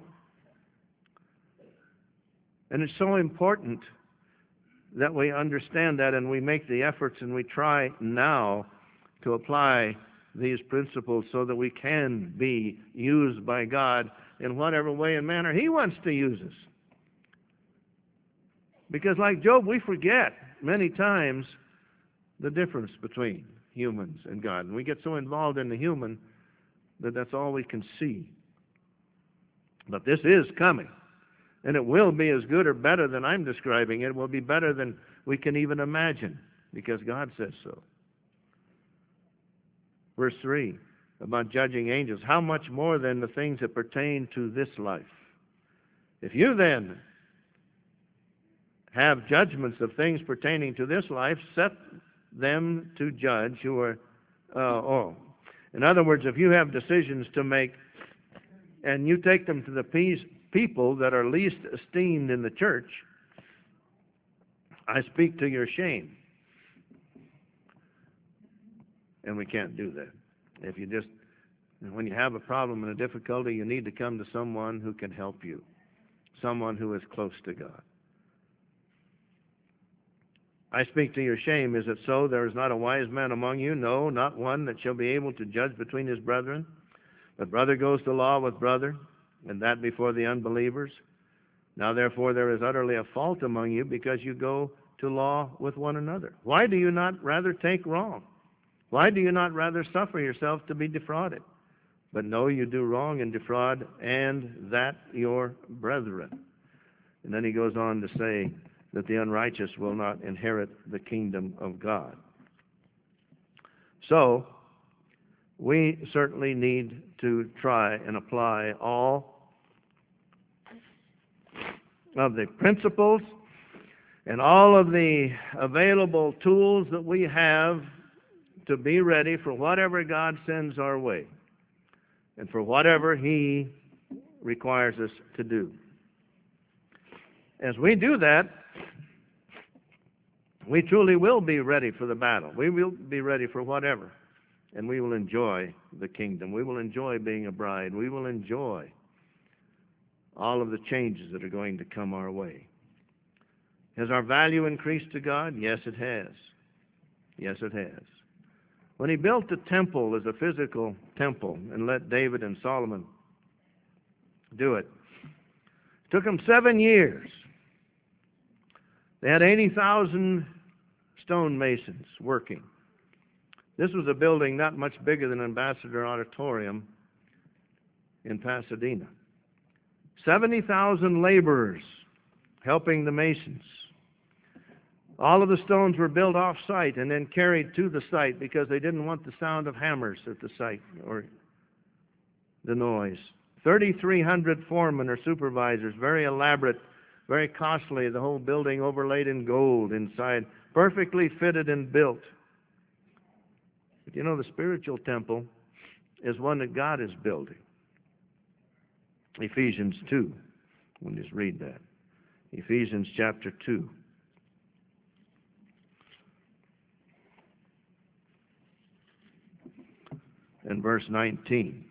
Speaker 1: And it's so important that we understand that and we make the efforts and we try now to apply these principles so that we can be used by God in whatever way and manner he wants to use us. Because like Job, we forget many times the difference between humans and God. And we get so involved in the human that that's all we can see. But this is coming. And it will be as good or better than I'm describing it. It will be better than we can even imagine, because God says so. Verse three, about judging angels. How much more than the things that pertain to this life? If you then have judgments of things pertaining to this life, set them to judge who are, uh, oh. In other words, if you have decisions to make and you take them to the peace, people that are least esteemed in the church, I speak to your shame. And we can't do that. If you just, when you have a problem and a difficulty, you need to come to someone who can help you, someone who is close to God. I speak to your shame. Is it so? There is not a wise man among you? No, not one that shall be able to judge between his brethren. But brother goes to law with brother, and that before the unbelievers. Now therefore there is utterly a fault among you, because you go to law with one another. Why do you not rather take wrong? Why do you not rather suffer yourself to be defrauded? But know you do wrong and defraud, and that your brethren. And then he goes on to say that the unrighteous will not inherit the kingdom of God. So, we certainly need to try and apply all of the principles and all of the available tools that we have to be ready for whatever God sends our way and for whatever He requires us to do. As we do that, we truly will be ready for the battle. We will be ready for whatever. And we will enjoy the kingdom. We will enjoy being a bride. We will enjoy all of the changes that are going to come our way. Has our value increased to God? Yes, it has. Yes, it has. When He built the temple as a physical temple and let David and Solomon do it, it took them seven years. They had eighty thousand stone masons working. This was a building not much bigger than Ambassador Auditorium in Pasadena. seventy thousand laborers helping the masons. All of the stones were built off-site and then carried to the site because they didn't want the sound of hammers at the site or the noise. thirty-three hundred foremen or supervisors, very elaborate, very costly, the whole building overlaid in gold inside, perfectly fitted and built. But you know, the spiritual temple is one that God is building. Ephesians two. We'll just read that. Ephesians chapter two. And verse nineteen.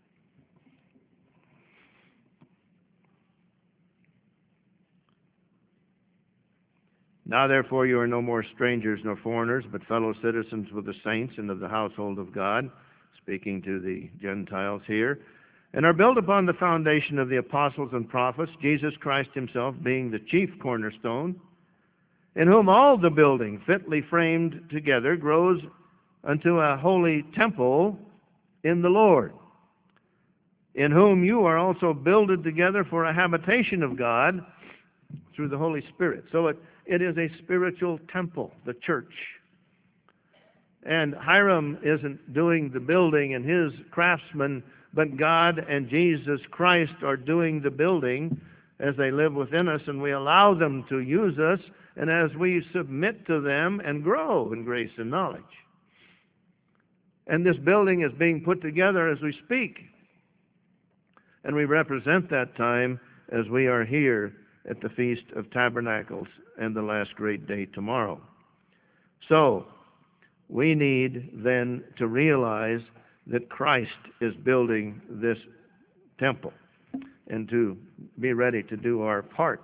Speaker 1: Now therefore you are no more strangers nor foreigners, but fellow citizens with the saints and of the household of God, speaking to the Gentiles here, and are built upon the foundation of the apostles and prophets, Jesus Christ Himself being the chief cornerstone, in whom all the building fitly framed together grows unto a holy temple in the Lord, in whom you are also builded together for a habitation of God through the Holy Spirit. So it, it is a spiritual temple, the church. And Hiram isn't doing the building and his craftsmen, but God and Jesus Christ are doing the building as they live within us, and we allow them to use us, and as we submit to them and grow in grace and knowledge. And this building is being put together as we speak. And we represent that time as we are here at the Feast of Tabernacles and the last great day tomorrow. So, we need then to realize that Christ is building this temple and to be ready to do our part.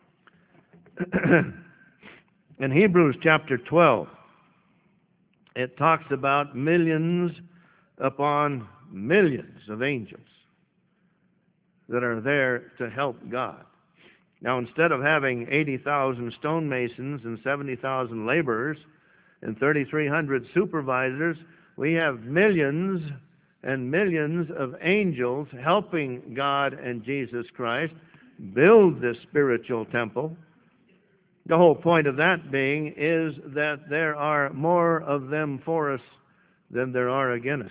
Speaker 1: In Hebrews chapter twelve, it talks about millions upon millions of angels that are there to help God. Now, instead of having eighty thousand stonemasons and seventy thousand laborers and thirty-three hundred supervisors, we have millions and millions of angels helping God and Jesus Christ build this spiritual temple. The whole point of that being is that there are more of them for us than there are against us.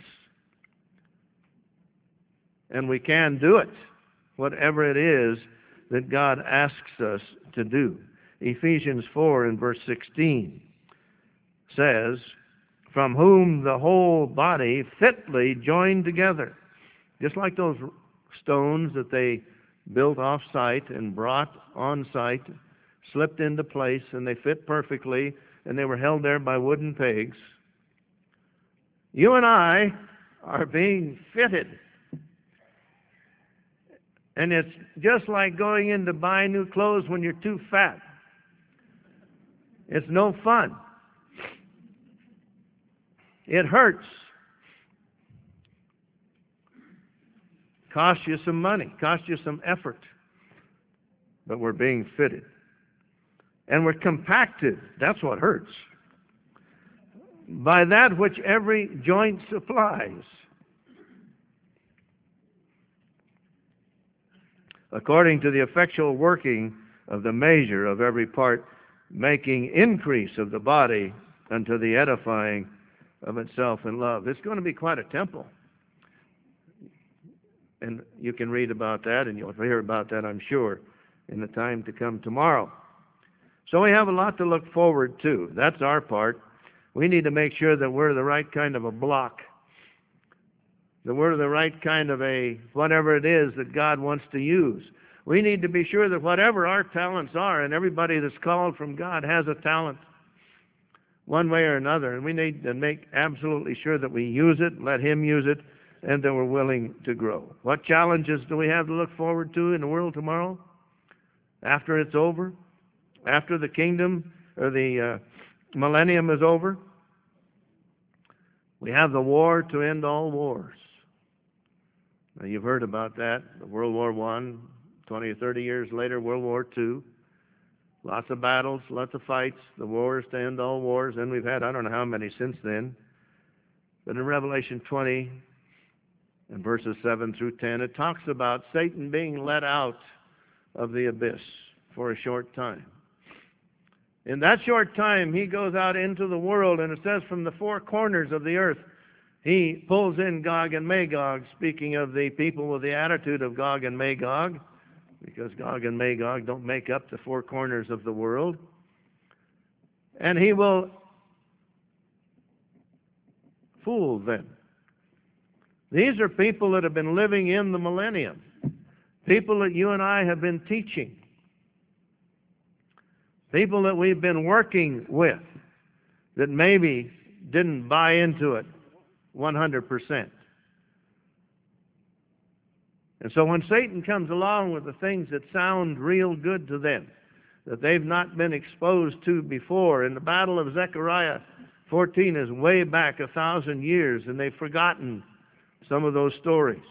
Speaker 1: And we can do it, whatever it is that God asks us to do. Ephesians four and verse sixteen says, from whom the whole body fitly joined together. Just like those stones that they built off-site and brought on-site, slipped into place, and they fit perfectly, and they were held there by wooden pegs. You and I are being fitted. And it's just like going in to buy new clothes when you're too fat. It's no fun. It hurts. Costs you some money, costs you some effort. But we're being fitted. And we're compacted. That's what hurts. By that which every joint supplies. According to the effectual working of the measure of every part, making increase of the body unto the edifying of itself in love. It's going to be quite a temple. And you can read about that, and you'll hear about that, I'm sure, in the time to come tomorrow. So we have a lot to look forward to. That's our part. We need to make sure that we're the right kind of a block, that we're the right kind of a whatever it is that God wants to use. We need to be sure that whatever our talents are, and everybody that's called from God has a talent one way or another, and we need to make absolutely sure that we use it, let Him use it, and that we're willing to grow. What challenges do we have to look forward to in the world tomorrow? After it's over? After the kingdom or the uh, millennium is over? We have the war to end all wars. Now, you've heard about that, World War One, twenty or thirty years later, World War Two. Lots of battles, lots of fights, the wars to end all wars, and we've had I don't know how many since then. But in Revelation twenty, in verses seven through ten, it talks about Satan being let out of the abyss for a short time. In that short time, he goes out into the world, and it says from the four corners of the earth, he pulls in Gog and Magog, speaking of the people with the attitude of Gog and Magog, because Gog and Magog don't make up the four corners of the world. And he will fool them. These are people that have been living in the millennium, people that you and I have been teaching, people that we've been working with that maybe didn't buy into it one hundred percent. And so when Satan comes along with the things that sound real good to them, that they've not been exposed to before, and the battle of Zechariah fourteen is way back a thousand years, and they've forgotten some of those stories.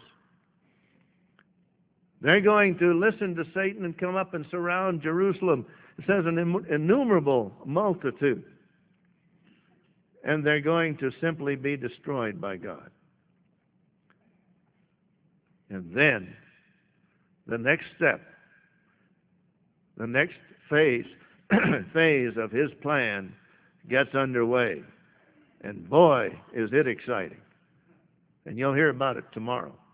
Speaker 1: They're going to listen to Satan and come up and surround Jerusalem. It says an innumerable multitude. And they're going to simply be destroyed by God. And then, the next step, the next phase, phase of his plan gets underway. And boy, is it exciting. And you'll hear about it tomorrow.